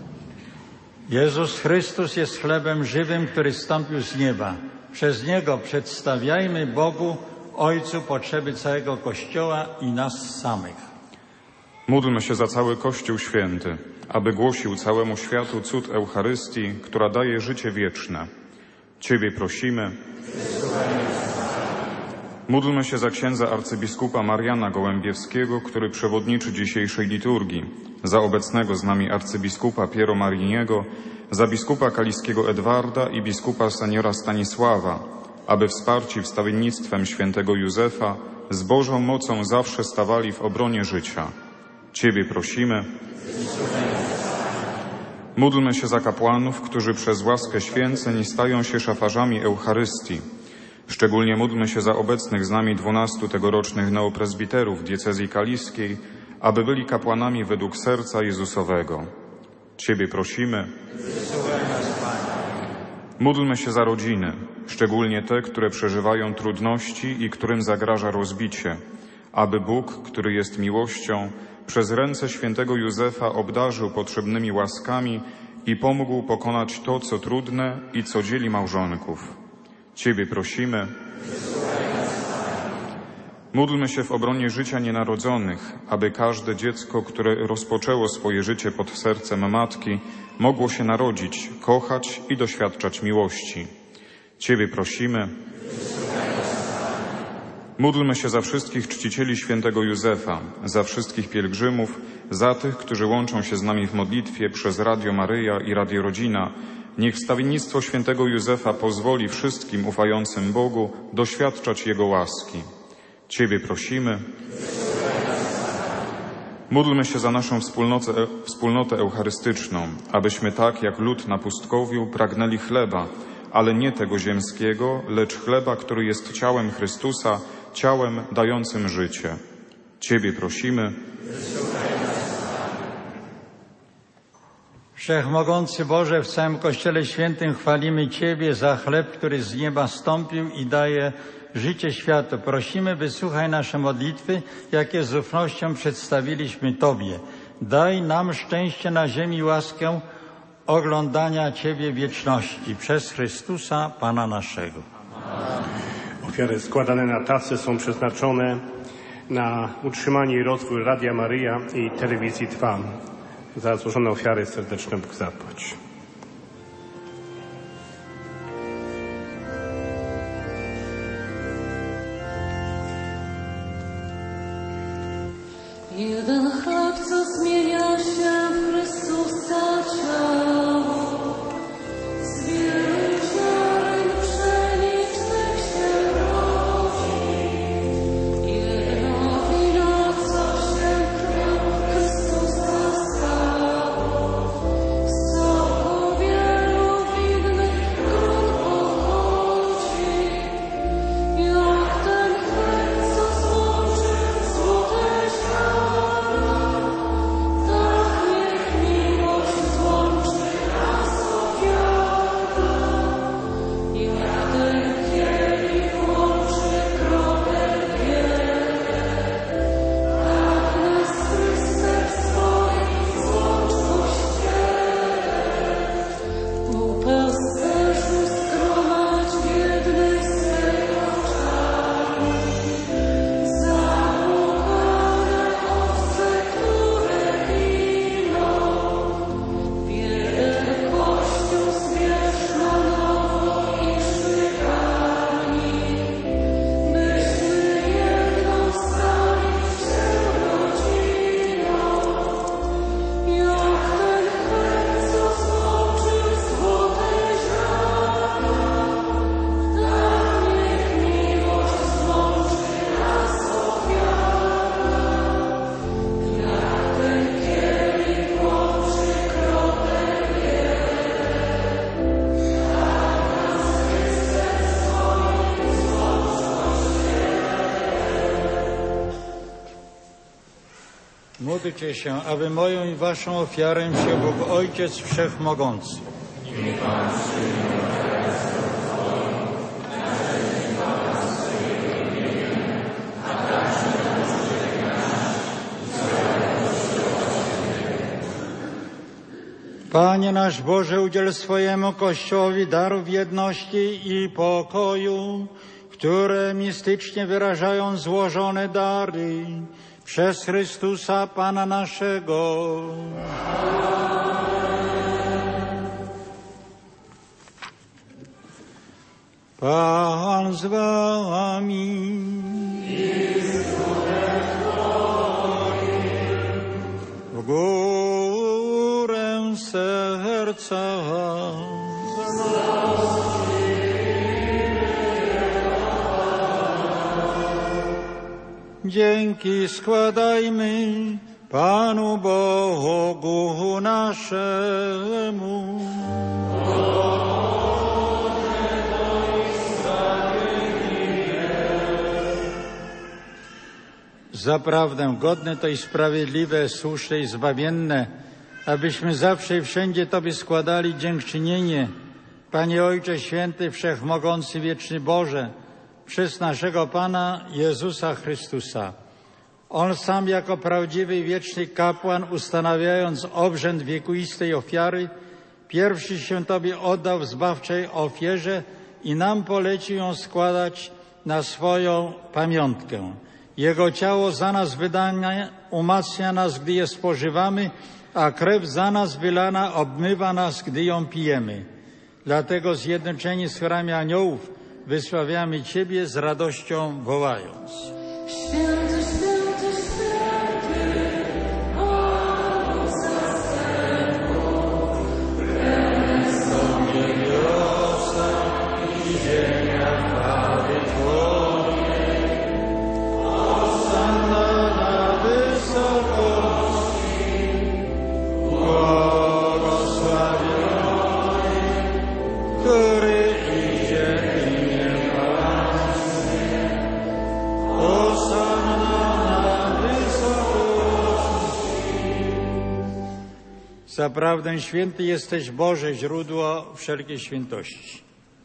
Jezus Chrystus jest chlebem żywym, który zstąpił z nieba. Przez Niego przedstawiajmy Bogu, Ojcu, potrzeby całego Kościoła i nas samych. Módlmy się za cały Kościół Święty, aby głosił całemu światu cud Eucharystii, która daje życie wieczne. Ciebie prosimy. Módlmy się za księdza arcybiskupa Mariana Gołębiewskiego, który przewodniczy dzisiejszej liturgii, za obecnego z nami arcybiskupa Piero Mariniego, za biskupa kaliskiego Edwarda i biskupa seniora Stanisława, aby wsparci wstawiennictwem świętego Józefa z Bożą mocą zawsze stawali w obronie życia. Ciebie prosimy. Módlmy się za kapłanów, którzy przez łaskę święceń stają się szafarzami Eucharystii. Szczególnie módlmy się za obecnych z nami dwunastu tegorocznych neoprezbiterów diecezji kaliskiej, aby byli kapłanami według serca Jezusowego. Ciebie prosimy. Módlmy się za rodziny, szczególnie te, które przeżywają trudności i którym zagraża rozbicie, aby Bóg, który jest miłością, przez ręce świętego Józefa obdarzył potrzebnymi łaskami i pomógł pokonać to, co trudne i co dzieli małżonków. Ciebie prosimy. Módlmy się w obronie życia nienarodzonych, aby każde dziecko, które rozpoczęło swoje życie pod sercem matki, mogło się narodzić, kochać i doświadczać miłości. Ciebie prosimy. Módlmy się za wszystkich czcicieli świętego Józefa, za wszystkich pielgrzymów, za tych, którzy łączą się z nami w modlitwie przez Radio Maryja i Radio Rodzina. Niech wstawiennictwo świętego Józefa pozwoli wszystkim ufającym Bogu doświadczać Jego łaski. Ciebie prosimy. Módlmy się za naszą wspólnotę, wspólnotę eucharystyczną, abyśmy tak jak lud na pustkowiu pragnęli chleba, ale nie tego ziemskiego, lecz chleba, który jest ciałem Chrystusa, ciałem dającym życie. Ciebie prosimy. Wszechmogący Boże, w całym Kościele Świętym chwalimy Ciebie za chleb, który z nieba stąpił i daje życie światu. Prosimy, wysłuchaj nasze modlitwy, jakie z ufnością przedstawiliśmy Tobie. Daj nam szczęście na ziemi, łaskę oglądania Ciebie wieczności. Przez Chrystusa, Pana naszego. Ofiary składane na tacy są przeznaczone na utrzymanie i rozwój Radia Maryja i Telewizji Trwam. Za złożone ofiary serdeczne Bóg zapłać. Jeden chleb, co zmienia się w Chrystusa ciało, z wielu ziaren pszenicznych się rodzi. Jedno wino, co się krwią Chrystusa stało, z soku wielu winnych grunt pochodzi. Jak ten chleb, co złączy złote ziarno, tak niech miłość złączy nas ofiara. Jak ten kielich łączy kropel wiele, tak nas Chryste w swoim złącz Kościele. U pasterzu zgromadź biednych swego czarni, zamuchane owce, które giną. Wiele Kościół zbierz na nowo i przygarnij, byśmy jedną stali się rodziną. Jak ten chleb, co złączył złote ziarno, tak niech miłość złączy nas ofiara. Jak ten kielich łączy kropel wiele, tak nas Chryste w swoim złącz Módlcie się, aby moją i waszą ofiarę się Bóg Ojciec Wszechmogący. Panie nasz Boże, udziel swojemu Kościołowi darów jedności i pokoju, które mistycznie wyrażają złożone dary przez Chrystusa Pana naszego. Pan z wami. W górę serca. Dzięki składajmy Panu Bogu naszemu. Zaprawdę godne to i sprawiedliwe, słuszne i zbawienne, abyśmy zawsze i wszędzie Tobie składali dziękczynienie, Panie Ojcze Święty, Wszechmogący, Wieczny Boże, przez naszego Pana Jezusa Chrystusa. On sam jako prawdziwy i wieczny kapłan, ustanawiając obrzęd wiekuistej ofiary, pierwszy się Tobie oddał w zbawczej ofierze i nam polecił ją składać na swoją pamiątkę. Jego ciało za nas wydane umacnia nas, gdy je spożywamy, a krew za nas wylana obmywa nas, gdy ją pijemy. Dlatego zjednoczeni z chórami aniołów wysławiamy Ciebie z radością wołając. Święty, święty, święty, Bóg zastępów, królestwo niebiosa i ziemia chwały Twojej. Hosanna na wysokości, błogosławiony, który idzie w imię Pańskie. Hosanna na wysokości. Zaprawdę święty jesteś, Boże, źródło wszelkiej świętości.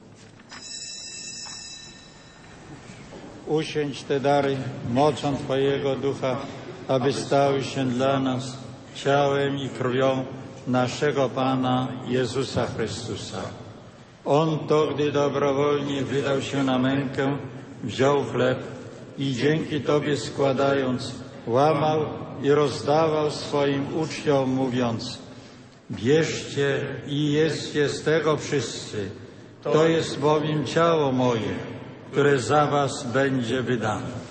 Uświęć te dary mocą Twojego Ducha, aby stały się dla nas ciałem i krwią naszego Pana Jezusa Chrystusa. On to, gdy dobrowolnie wydał się na mękę, wziął chleb i dzięki Tobie składając, łamał i rozdawał swoim uczniom, mówiąc: bierzcie i jedzcie z tego wszyscy, to jest bowiem ciało moje, które za was będzie wydane.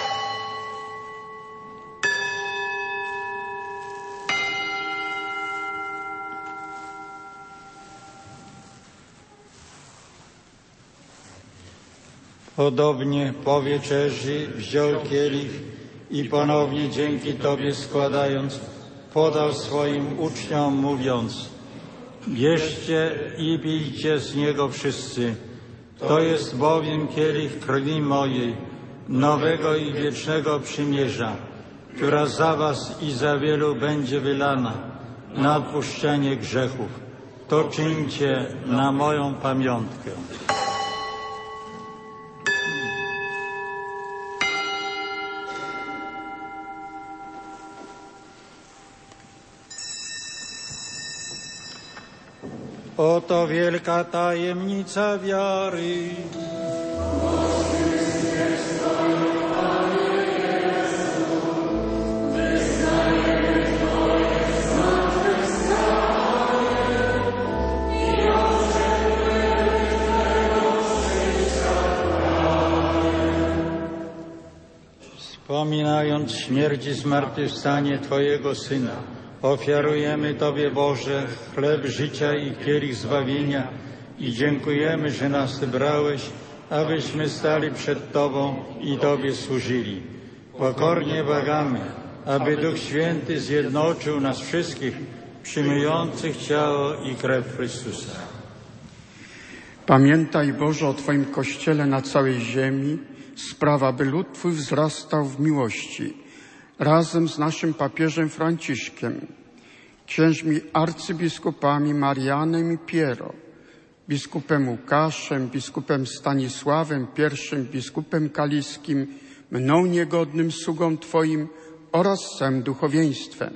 Podobnie po wieczerzy wziął kielich i ponownie dzięki Tobie składając, podał swoim uczniom, mówiąc: bierzcie i pijcie z niego wszyscy, to jest bowiem kielich krwi mojej, nowego i wiecznego przymierza, która za was i za wielu będzie wylana na odpuszczenie grzechów. To czyńcie na moją pamiątkę. Oto wielka tajemnica wiary. Wspominając śmierć i zmartwychwstanie Twojego Syna, ofiarujemy Tobie, Boże, chleb życia i kielich zbawienia i dziękujemy, że nas wybrałeś, abyśmy stali przed Tobą i Tobie służyli. Pokornie błagamy, aby Duch Święty zjednoczył nas wszystkich, przyjmujących ciało i krew Chrystusa. Pamiętaj, Boże, o Twoim Kościele na całej ziemi, sprawa, by lud Twój wzrastał w miłości, razem z naszym papieżem Franciszkiem, księżmi arcybiskupami Marianem i Piero, biskupem Łukaszem, biskupem Stanisławem, pierwszym biskupem kaliskim, mną niegodnym sługą Twoim oraz całym duchowieństwem.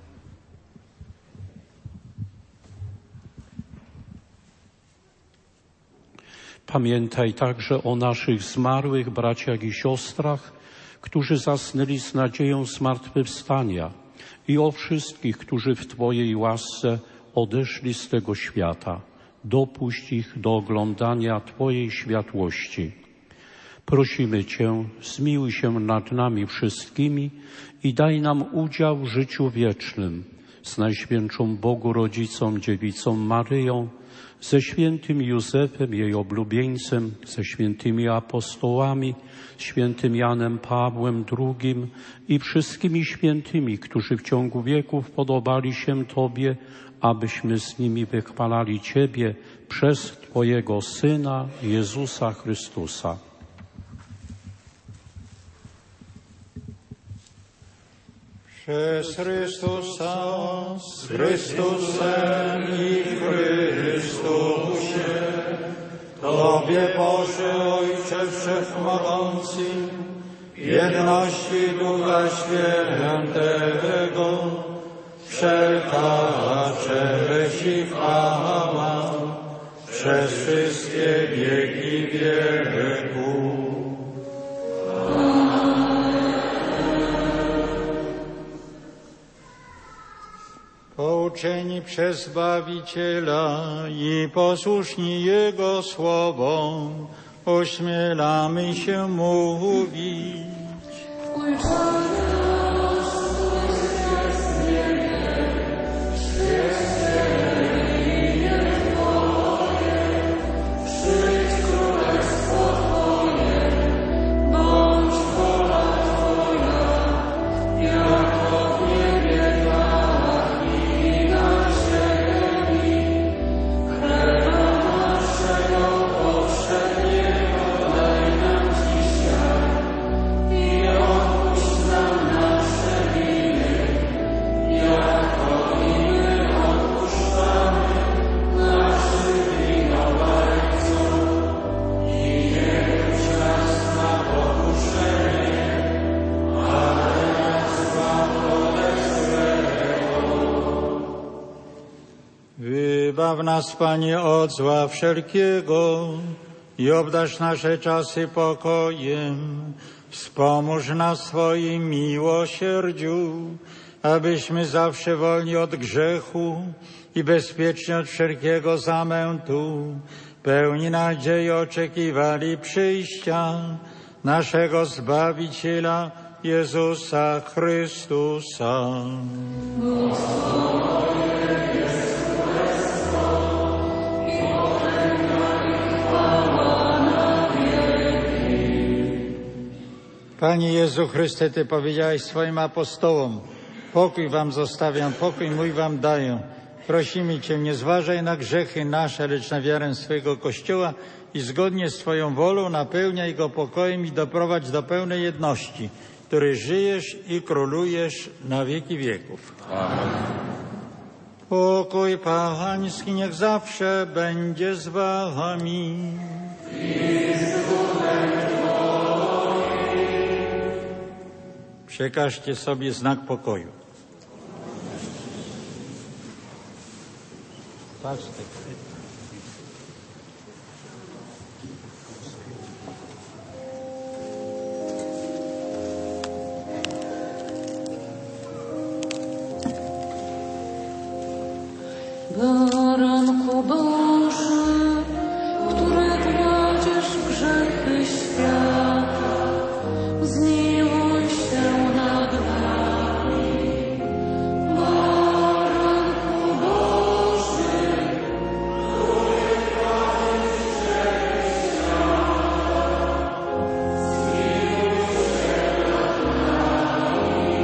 Pamiętaj także o naszych zmarłych braciach i siostrach, którzy zasnęli z nadzieją zmartwychwstania, i o wszystkich, którzy w Twojej łasce odeszli z tego świata. Dopuść ich do oglądania Twojej światłości. Prosimy Cię, zmiłuj się nad nami wszystkimi i daj nam udział w życiu wiecznym. z Najświętszą Bogu Rodzicą, Dziewicą Maryją, ze świętym Józefem, jej oblubieńcem, ze świętymi apostołami, świętym Janem Pawłem drugim i wszystkimi świętymi, którzy w ciągu wieków podobali się Tobie, abyśmy z nimi wychwalali Ciebie przez Twojego Syna, Jezusa Chrystusa. Przez Chrystusa, z Chrystusem i w Chrystusie, Tobie Boże Ojcze Wszechmogący, w jedności Ducha Świętego, wszelka cześć i chwała przez wszystkie wieki wieków. Pouczeni przez Zbawiciela i posłuszni Jego słowom, ośmielamy się mówić. Wybaw nas, Panie, od zła wszelkiego i obdarz nasze czasy pokojem. Wspomóż nas w swoim miłosierdziu, abyśmy zawsze wolni od grzechu i bezpieczni od wszelkiego zamętu, pełni nadziei oczekiwali przyjścia naszego Zbawiciela Jezusa Chrystusa. Panie Jezu Chryste, Ty powiedziałeś swoim apostołom, pokój wam zostawiam, pokój mój wam daję. Prosimy Cię, nie zważaj na grzechy nasze, lecz na wiarę swojego Kościoła i zgodnie z Twoją wolą napełniaj go pokojem i doprowadź do pełnej jedności, który żyjesz i królujesz na wieki wieków. Amen. Pokój Pański niech zawsze będzie z wami. Przekażcie sobie znak pokoju. Patrzcie. Baranku Boży, który gładziesz grzechy świata, zmiłuj się nad nami. Baranku Boży, który gładziesz grzechy świata, zmiłuj się nad nami.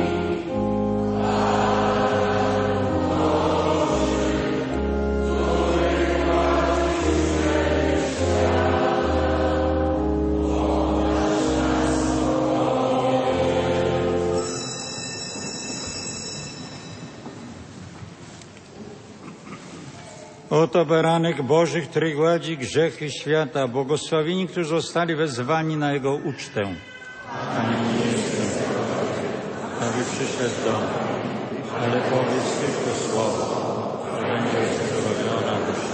Oto baranek Boży, który gładzi grzechy świata. Błogosławieni, którzy zostali wezwani na Jego ucztę. Panie, nie jestem aby przyszedł do mnie, ale powiedz tylko słowo, a będzie uzdrowiona dusza.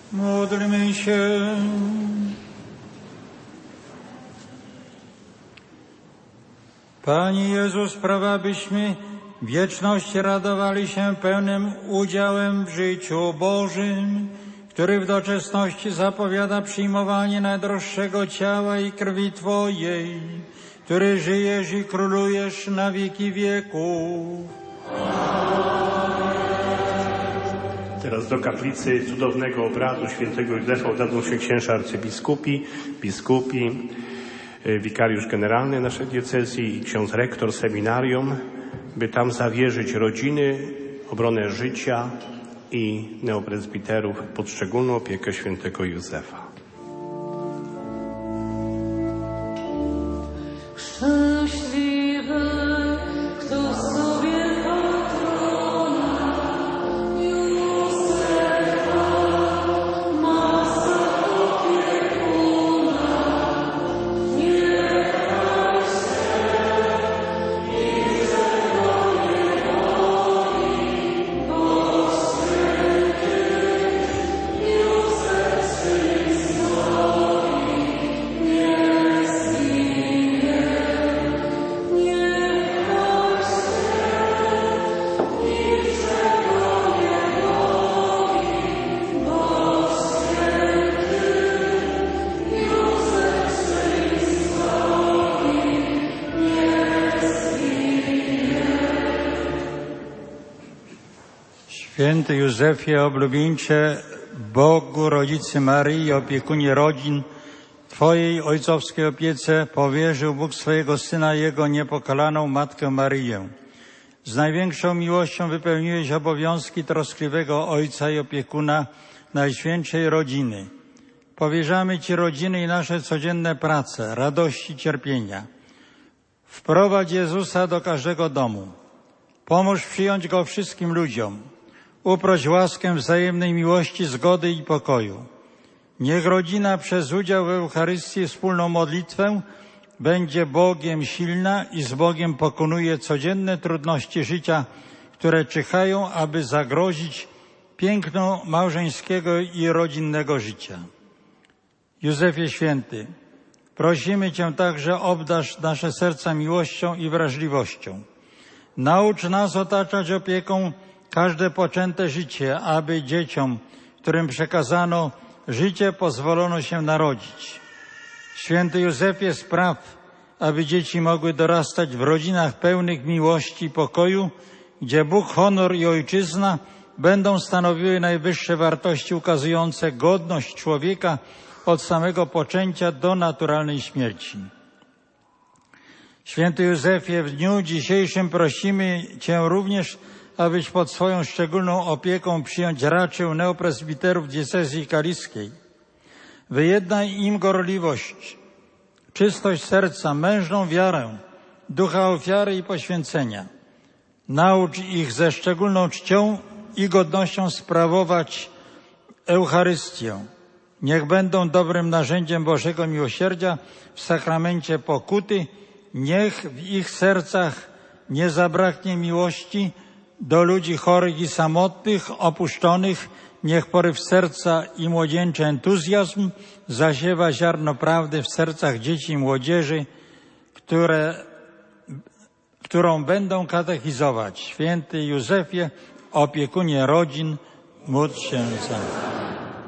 Módlmy się. Panie Jezu, spraw, abyśmy w wieczności radowali się pełnym udziałem w życiu Bożym, który w doczesności zapowiada przyjmowanie najdroższego ciała i krwi Twojej, który żyjesz i królujesz na wieki wieków. Teraz do kaplicy cudownego obrazu świętego Józefa udadzą się księża arcybiskupi, biskupi, wikariusz generalny naszej diecezji i ksiądz rektor seminarium, by tam zawierzyć rodziny, obronę życia i neoprezbiterów pod szczególną opiekę świętego Józefa. Szczęśliwy, kto sobie patrona Józefa ma za opiekuna. Niechaj się niczego nie boi, bo święty Józef przy nim stoi. Nie zginie. Święty Józefie, oblubieńcze Bogu, Rodzicy Maryi i opiekunie rodzin, Twojej ojcowskiej opiece powierzył Bóg swojego Syna, Jego niepokalaną Matkę Maryję. Z największą miłością wypełniłeś obowiązki troskliwego Ojca i opiekuna Najświętszej Rodziny. Powierzamy Ci rodziny i nasze codzienne prace, radości, cierpienia. Wprowadź Jezusa do każdego domu. Pomóż przyjąć Go wszystkim ludziom. Uproś łaskę wzajemnej miłości, zgody i pokoju. Niech rodzina przez udział w Eucharystii, wspólną modlitwę będzie Bogiem silna i z Bogiem pokonuje codzienne trudności życia, które czyhają, aby zagrozić piękno małżeńskiego i rodzinnego życia. Józefie Święty, prosimy Cię także, obdarz nasze serca miłością i wrażliwością. Naucz nas otaczać opieką każde poczęte życie, aby dzieciom, którym przekazano życie, pozwolono się narodzić. Święty Józefie, spraw, aby dzieci mogły dorastać w rodzinach pełnych miłości i pokoju, gdzie Bóg, honor i ojczyzna będą stanowiły najwyższe wartości ukazujące godność człowieka od samego poczęcia do naturalnej śmierci. Święty Józefie, w dniu dzisiejszym prosimy Cię również, abyś pod swoją szczególną opieką przyjąć raczył neopresbiterów diecezji kaliskiej. Wyjednaj im gorliwość, czystość serca, mężną wiarę, ducha ofiary i poświęcenia. Naucz ich ze szczególną czcią i godnością sprawować Eucharystię. Niech będą dobrym narzędziem Bożego miłosierdzia w sakramencie pokuty. Niech w ich sercach nie zabraknie miłości do ludzi chorych i samotnych, opuszczonych. Niech poryw serca i młodzieńczy entuzjazm zasiewa ziarno prawdy w sercach dzieci i młodzieży, które, którą będą katechizować. Święty Józefie, opiekunie rodzin, módl się za nami.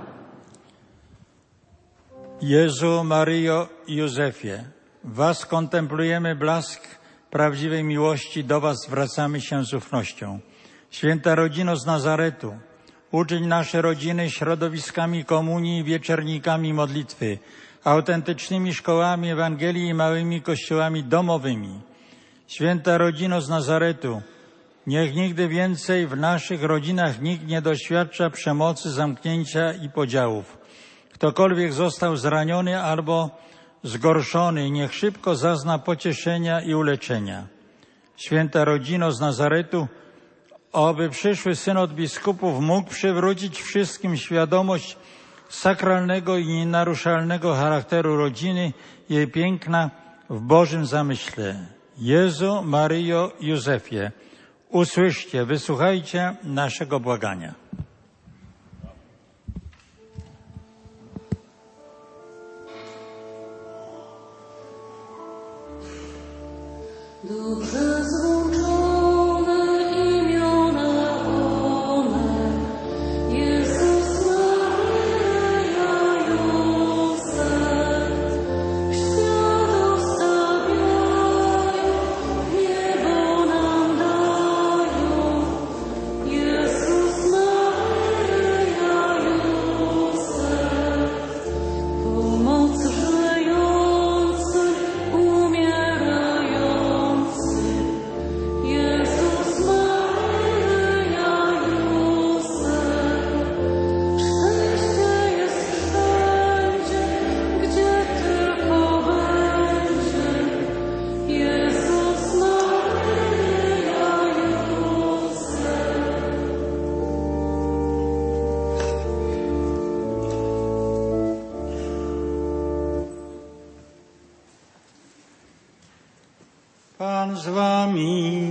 Jezu, Maryjo i Józefie, Was kontemplujemy blask prawdziwej miłości, do Was zwracamy się z ufnością. Święta Rodzino z Nazaretu, uczyń nasze rodziny środowiskami komunii i wieczernikami modlitwy, autentycznymi szkołami Ewangelii i małymi kościołami domowymi. Święta Rodzino z Nazaretu, niech nigdy więcej w naszych rodzinach nikt nie doświadcza przemocy, zamknięcia i podziałów. Ktokolwiek został zraniony albo zgorszony, niech szybko zazna pocieszenia i uleczenia. Święta Rodzino z Nazaretu, oby przyszły synod biskupów mógł przywrócić wszystkim świadomość sakralnego i nienaruszalnego charakteru rodziny, jej piękna w Bożym zamyśle. Jezu, Maryjo, Józefie, usłyszcie, wysłuchajcie naszego błagania. Dobrze złączone imiona one, Jezus, Maryja, Józef, świat ustawiają, niebo nam dają, Jezus, Maryja, Józef, pomoc żyjącym, umierającym, Jezus, Maryja, Józef, szczęście jest wszędzie, gdzie tylko będzie, Jezus, Maryja, Józef. Pan z wami.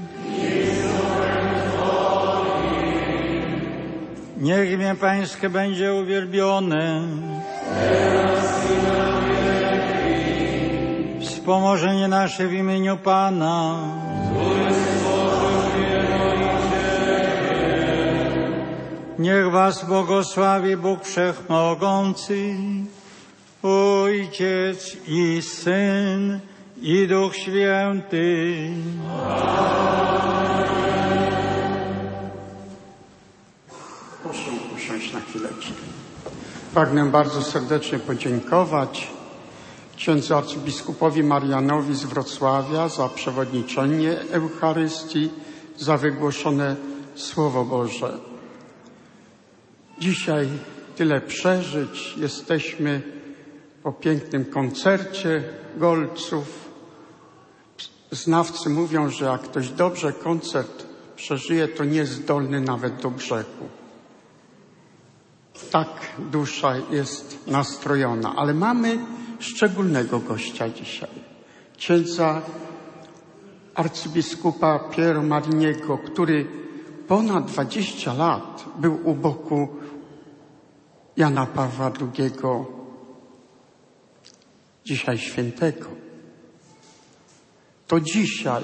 Niech imię Pańskie będzie uwielbione. Wspomożenie nasze w imieniu Pana. Niech was błogosławi Bóg Wszechmogący, Ojciec i Syn, i Duch Święty. Proszę usiąść na chwileczkę. Pragnę bardzo serdecznie podziękować księdzu arcybiskupowi Marianowi z Wrocławia za przewodniczenie Eucharystii, za wygłoszone Słowo Boże. Dzisiaj tyle przeżyć. Jesteśmy po pięknym koncercie Golców. Znawcy mówią, że jak ktoś dobrze koncert przeżyje, to nie jest zdolny nawet do grzechu. Tak dusza jest nastrojona. Ale mamy szczególnego gościa dzisiaj. Księdza arcybiskupa Piero Mariniego, który ponad dwadzieścia lat był u boku Jana Pawła drugiego, dzisiaj świętego. To dzisiaj,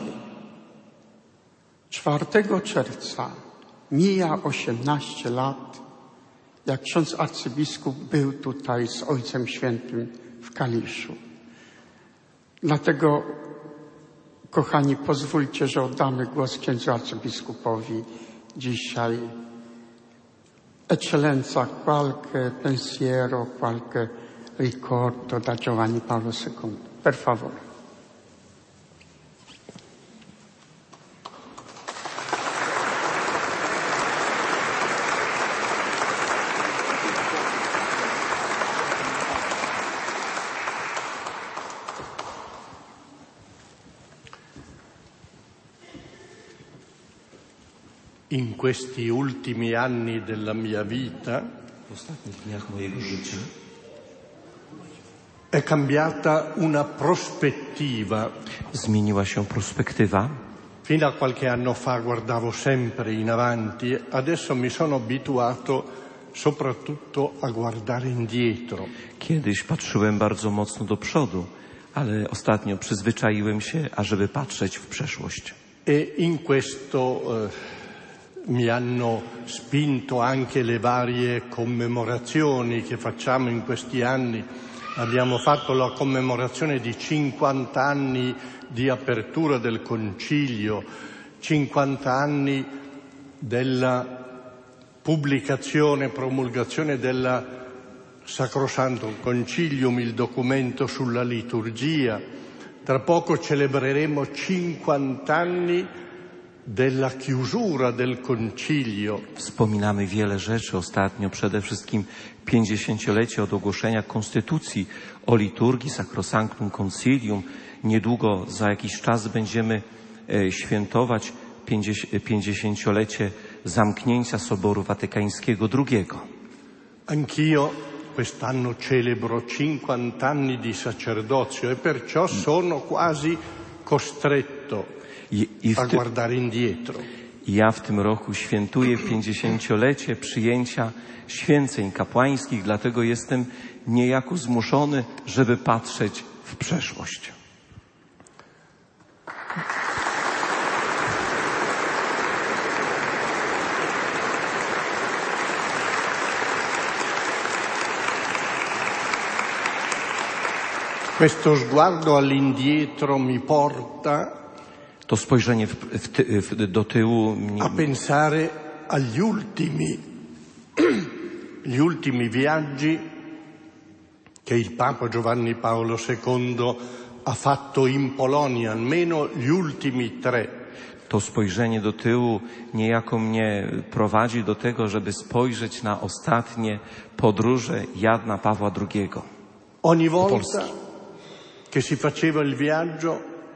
czwartego czerwca, mija osiemnaście lat, jak ksiądz arcybiskup był tutaj z Ojcem Świętym w Kaliszu. Dlatego, kochani, pozwólcie, że oddamy głos księdzu arcybiskupowi dzisiaj. Eccellenza, qualche pensiero, qualche ricordo da Giovanni Paolo secondo. Per favore. In questi ultimi anni della mia vita w ostatnich dniach mojego życia è cambiata una prospettiva. Zmieniła się perspektywa. Fino a qualche anno fa guardavo sempre in avanti, adesso mi sono abituato soprattutto a guardare indietro. Kiedyś patrzyłem bardzo mocno do przodu, ale ostatnio przyzwyczaiłem się, ażeby patrzeć w przeszłość. E in questo eh, mi hanno spinto anche le varie commemorazioni che facciamo in questi anni. Abbiamo fatto la commemorazione di cinquanta anni di apertura del concilio, cinquanta anni della pubblicazione, promulgazione della Sacrosanto Concilium, il documento sulla liturgia. Tra poco celebreremo cinquanta anni della chiusura del concilio. Wspominamy wiele rzeczy ostatnio, przede wszystkim pięćdziesięciolecie od ogłoszenia konstytucji o liturgii, Sacrosanctum Concilium. Niedługo, za jakiś czas będziemy e, świętować pięćdziesięciolecie zamknięcia Soboru Watykańskiego drugiego. Anch'io quest'anno celebro cinquanta anni di sacerdozio e perciò sono quasi costretto I, i a ty... guardare indietro. Ja w tym roku świętuję pięćdziesięciolecie przyjęcia święceń kapłańskich, dlatego jestem niejako zmuszony, żeby patrzeć w przeszłość. Questo sguardo all'indietro mi porta To spojrzenie w, w, ty, w, do tyłu a pensare agli ultimi, gli ultimi viaggi che il Papa Giovanni Paolo secondo ha fatto in Polonia, almeno gli ultimi tre. To spojrzenie do tyłu niejako mnie prowadzi do tego, żeby spojrzeć na ostatnie podróże Jana Pawła drugiego. Ogni volta che si faceva il viaggio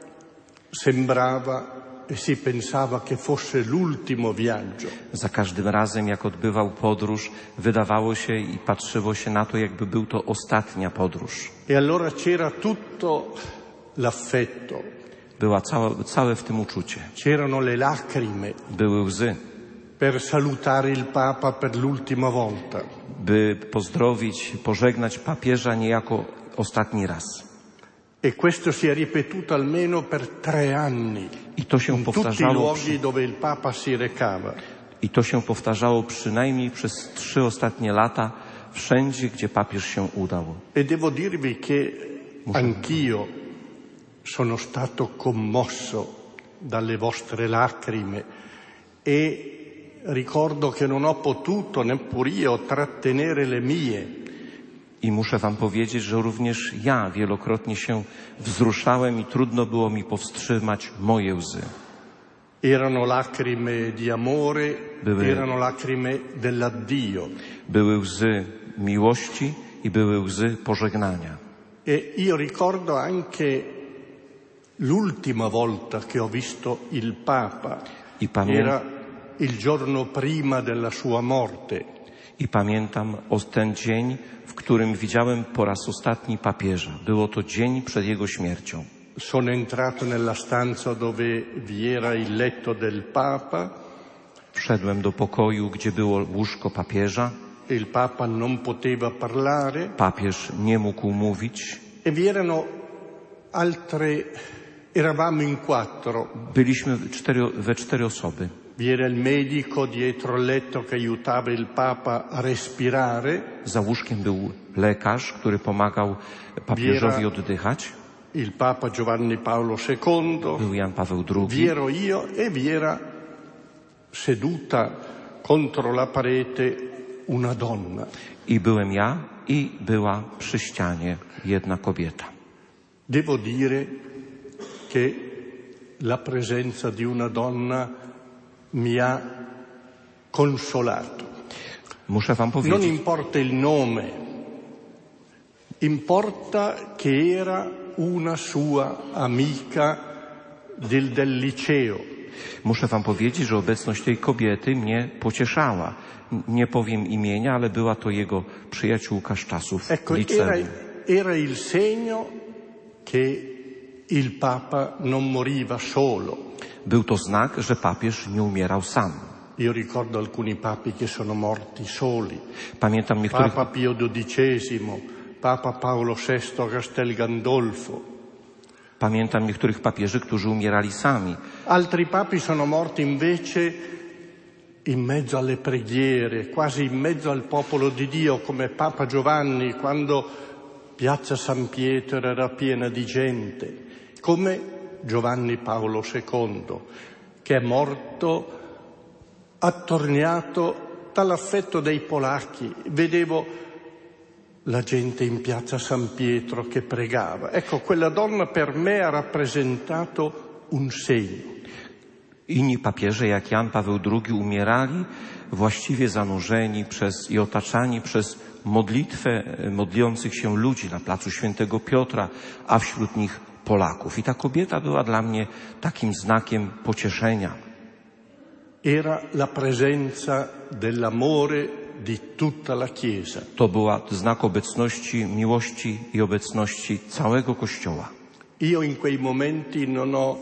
sembrava e si pensava che fosse l'ultimo viaggio. Za każdym razem, jak odbywał podróż, wydawało się i patrzyło się na to, jakby był to ostatnia podróż. E allora c'era tutto l'affetto. Była całe, całe w tym uczucie. C'erano le lacrime. Były łzy. Per salutare il Papa per l'ultima volta. By pozdrowić, pożegnać papieża niejako ostatni raz. E questo si è ripetuto almeno per tre anni. I to się in tutti i powtarzało luoghi przy... dove il Papa si recava. I to się powtarzało przynajmniej przez trzy ostatnie lata wszędzie, gdzie papież się udał. E devo dirvi che Muszę... anch'io sono stato commosso dalle vostre lacrime e ricordo che non ho potuto neppure io trattenere le mie. I muszę wam powiedzieć, że również ja wielokrotnie się wzruszałem i trudno było mi powstrzymać moje łzy. Erano lacrime di amore, Były, erano lacrime dell'addio. były łzy miłości i były łzy pożegnania. E io ricordo anche l'ultima volta che ho visto il Papa. I pamiętam, Era il giorno prima della sua morte. I pamiętam o ten dzień, w którym widziałem po raz ostatni papieża. Było to dzień przed jego śmiercią. Sono entrato nella stanza dove vi era il letto del Papa. Wszedłem do pokoju, gdzie było łóżko papieża. Il Papa non poteva parlare. Papież nie mógł mówić. E vi erano altre, eravamo in quattro. Byliśmy cztery, we cztery osoby. Vi era il medico dietro il letto che aiutava il Papa a respirare. Za łóżkiem był lekarz, który pomagał papieżowi oddychać. Il Papa Giovanni Paolo secondo. Był Jan Paweł drugi. Vi ero io e vi era seduta contro la parete una donna. I byłem ja i była przy ścianie jedna kobieta. Devo dire che la presenza di una donna mi ha consolato. Muszę wam Non powiedzieć, importa il nome, importa che era una sua amica del, del liceo. muszę wam powiedzieć, że obecność tej kobiety mnie pocieszała. Nie powiem imienia, ale była to jego przyjaciółka z czasów Ecco, era, liceum. era il segno che il Papa non moriva solo. Był to znak, że papież nie umierał sam. Io ricordo alcuni papi che sono morti soli. Pamiętam niektórych, Papa Pio dodicesimo, Papa Paolo sesto a Castel Gandolfo. pamiętam niektórych papieży, którzy umierali sami. Altri papi sono morti invece in mezzo alle preghiere, quasi in mezzo al popolo di Dio, come Papa Giovanni, quando Piazza San Pietro era piena di gente, come Giovanni Paolo secondo, che è morto attorniato dall'affetto dei polacchi. Vedevo la gente in Piazza San Pietro che pregava. Ecco, quella donna per me ha rappresentato un segno. Inni papieże, jak Jan Paweł drugi, umierali właściwie zanurzeni przez i otaczani przez modlitwę modlących się ludzi na placu Świętego Piotra, a wśród nich Polaków. I ta kobieta była dla mnie takim znakiem pocieszenia. Era la presenza dell'amore di tutta la Chiesa. To była znak obecności, miłości i obecności całego Kościoła. Io in quei momenti non ho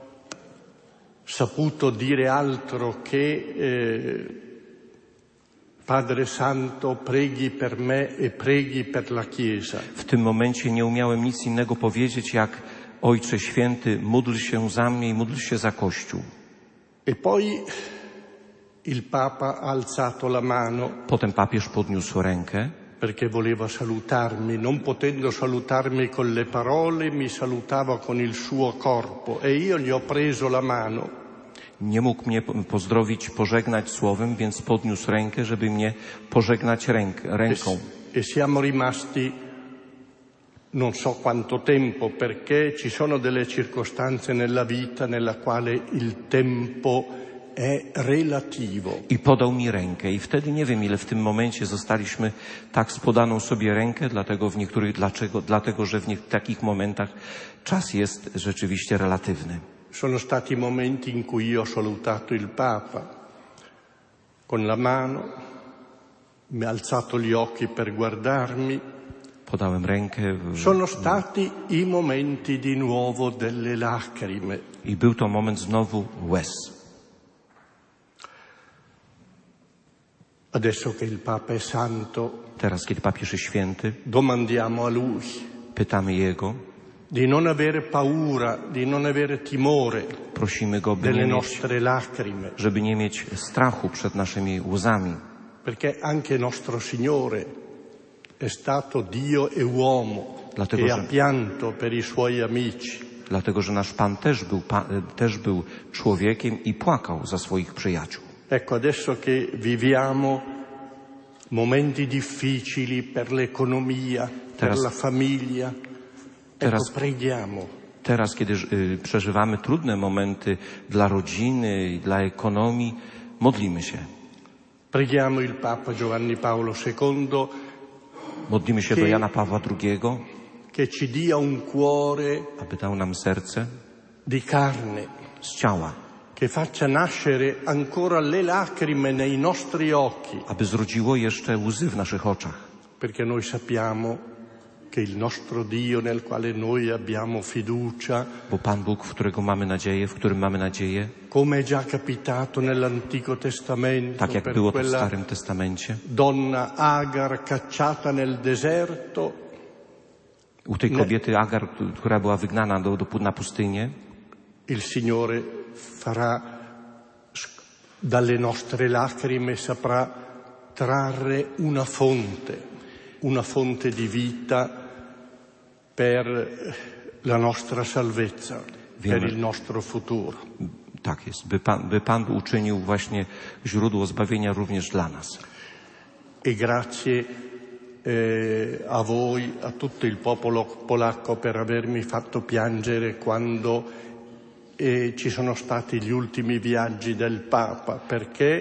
saputo dire altro che eh, Padre Santo, preghi per me e preghi per la Chiesa. W tym momencie nie umiałem nic innego powiedzieć, jak Ojcze Święty, módl się za mnie i módl się za Kościół. E poi il Papa ha alzato la mano Potem papież podniósł rękę perché voleva salutarmi, non potendo salutarmi con le parole, mi salutava con il suo corpo e io gli ho preso la mano. Nie mógł mnie pozdrowić, pożegnać słowem, więc podniósł rękę, żeby mnie pożegnać ręk, ręką. E siamo rimasti non so quanto tempo, perché ci sono delle circostanze nella vita nella quale il tempo è relativo. I podał mi rękę i wtedy nie wiem, ile w tym momencie zostaliśmy tak z podaną sobie rękę, dlatego w niektórych, dlaczego, dlatego, że w nie, takich momentach czas jest rzeczywiście relatywny. Sono stati momenti in cui io ho salutato il Papa con la mano, mi ha alzato gli occhi per guardarmi. Podałem rękę. Sono stati i momenti di nuovo delle lacrime. I był to moment znowu łez. Adesso che il Papa è santo, teraz kiedy papież jest święty, domandiamo a lui. Pytamy jego. Di non avere paura, di non avere timore. Prosimy go, by delle nie nostre mieć, lacrime. żeby nie mieć strachu przed naszymi łzami. Perché anche nostro Signore è stato Dio e uomo Dlatego, e że... ha pianto per i suoi amici. Dlatego, że nasz Pan też był, pa, też był człowiekiem i płakał za swoich przyjaciół. Ecco, adesso che viviamo momenti difficili per l'economia, Teraz, per la famiglia, teraz, ecco, preghiamo. Teraz, kiedy y, przeżywamy trudne momenty dla rodziny i dla ekonomii, modlimy się. Preghiamo il Papa Giovanni Paolo secondo. Modlimy się che, do Jana Pawła drugiego, che ci dia un cuore aby dał nam serce di carne, z ciała, che faccia nascere ancora le lacrime nei nostri occhi, aby zrodziło jeszcze łzy w naszych oczach. Perché noi sappiamo che il nostro Dio nel quale noi abbiamo fiducia, bo Pan Bóg, w którego mamy nadzieję, w którym mamy nadzieję, come è già capitato nell'Antico Testamento, tak jak per było to w quella Starym Testamencie, donna Agar cacciata nel deserto, u tej kobiety Agar, która była wygnana do, do, na pustynię, il Signore farà dalle nostre lacrime, saprà trarre una fonte, una fonte di vita per la nostra salvezza, Wiemy, per il nostro futuro. Tak jest, by Pan, by Pan uczynił właśnie źródło zbawienia również dla nas. E grazie eh, a voi, a tutto il popolo polacco per avermi fatto piangere quando eh, ci sono stati gli ultimi viaggi del Papa, perché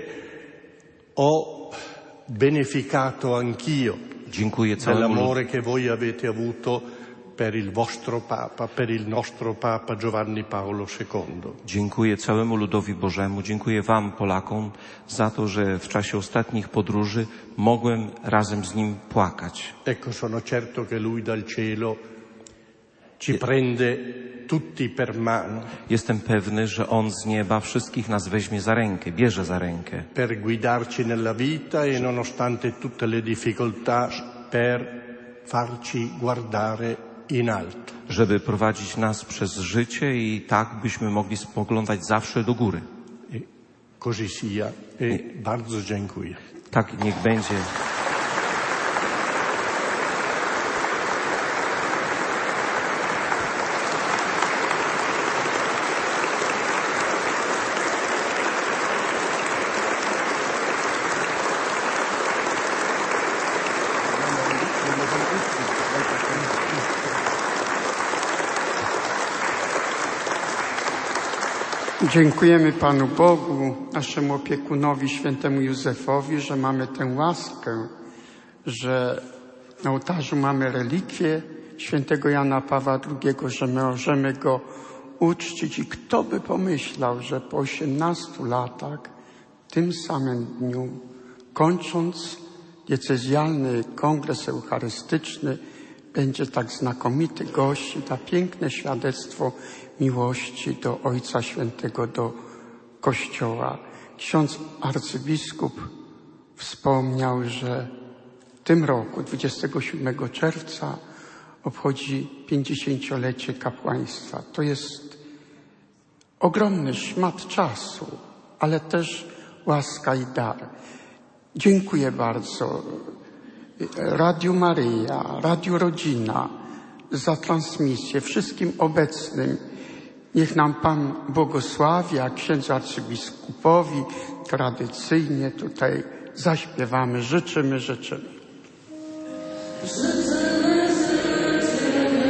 ho beneficato anch'io Dziękuję całemu dell'amore che voi avete avuto per il vostro Papa, per il nostro Papa Giovanni Paolo secondo. Dziękuję całemu ludowi Bożemu, dziękuję Wam, Polakom, za to, że w czasie ostatnich podróży mogłem razem z Nim płakać. Ecco, sono certo che Lui dal cielo ci prende tutti per mano. Jestem pewny, że On z nieba wszystkich nas weźmie za rękę, bierze za rękę. Per guidarci nella vita e nonostante tutte le difficoltà per farci guardare in alto. Żeby prowadzić nas przez życie i tak byśmy mogli spoglądać zawsze do góry. E così sia e bardzo dziękuję. Tak niech będzie. Dziękujemy Panu Bogu, naszemu opiekunowi, świętemu Józefowi, że mamy tę łaskę, że na ołtarzu mamy relikwie świętego Jana Pawła drugiego, że możemy go uczcić. I kto by pomyślał, że po osiemnastu latach, w tym samym dniu, kończąc diecezjalny kongres eucharystyczny, będzie tak znakomity gość i da piękne świadectwo miłości do Ojca Świętego, do Kościoła. Ksiądz arcybiskup wspomniał, że w tym roku, dwudziestego siódmego czerwca, obchodzi pięćdziesięciolecie kapłaństwa. To jest ogromny szmat czasu, ale też łaska i dar. Dziękuję bardzo Radiu Maryja, Radiu Rodzina za transmisję, wszystkim obecnym. Niech nam Pan błogosławi, a księdzu arcybiskupowi tradycyjnie tutaj zaśpiewamy. Życzymy, życzymy. Życzymy, życzymy,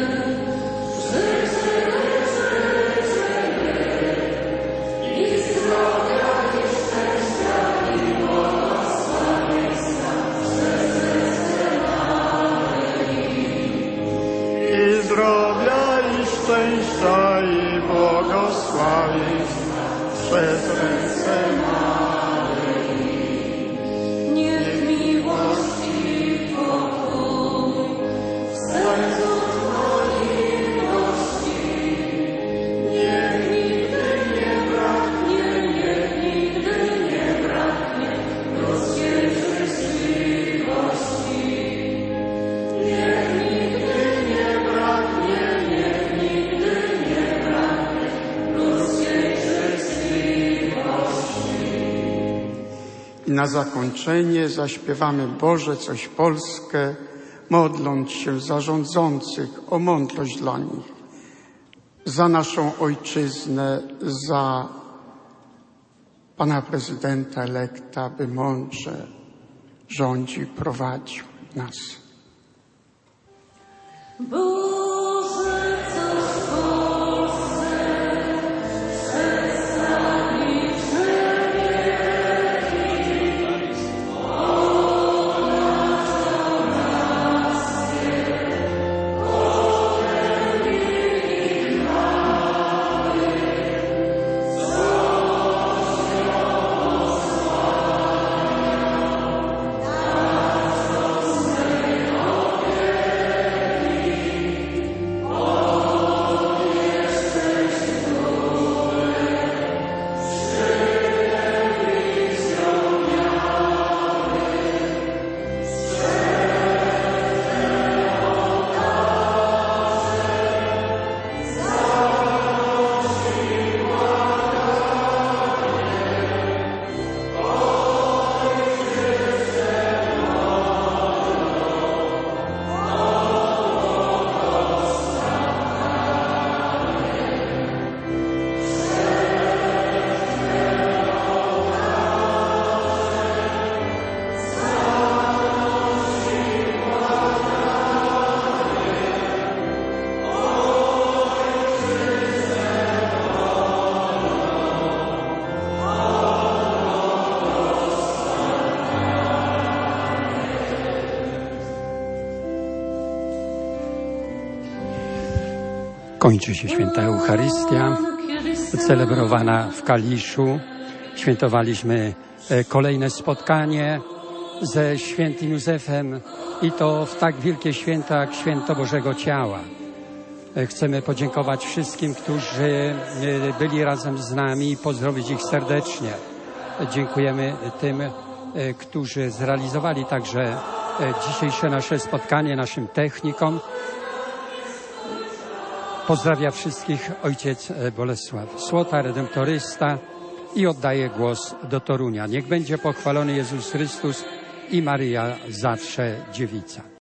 życzymy, i zdrowia, i szczęścia, i błogosławieństwa, życzymy Maryi. I zdrowia, i szczęścia, i błogosławieństwa przez ręce Maryi. Niech miłość i pokój w sercu Twojej miłości, niech nigdy nie braknie, niech nigdy nie braknie ludzkiej życzliwości. Niech nigdy nie braknie, niech nigdy nie braknie ludzkiej życzliwości. I na zakończenie zaśpiewamy Boże coś Polskę, modląc się za rządzących o mądrość dla nich, za naszą ojczyznę, za pana prezydenta elekta, by mądrze rządził, prowadził nas. Boże, coś w Polsce przedstawić Kończy się święta Eucharystia, celebrowana w Kaliszu. Świętowaliśmy kolejne spotkanie ze świętym Józefem i to w tak wielkie święta jak Święto Bożego Ciała. Chcemy podziękować wszystkim, którzy byli razem z nami i pozdrowić ich serdecznie. Dziękujemy tym, którzy zrealizowali także dzisiejsze nasze spotkanie, naszym technikom. Pozdrawia wszystkich ojciec Bolesław Słota, redemptorysta, i oddaje głos do Torunia. Niech będzie pochwalony Jezus Chrystus i Maryja zawsze Dziewica.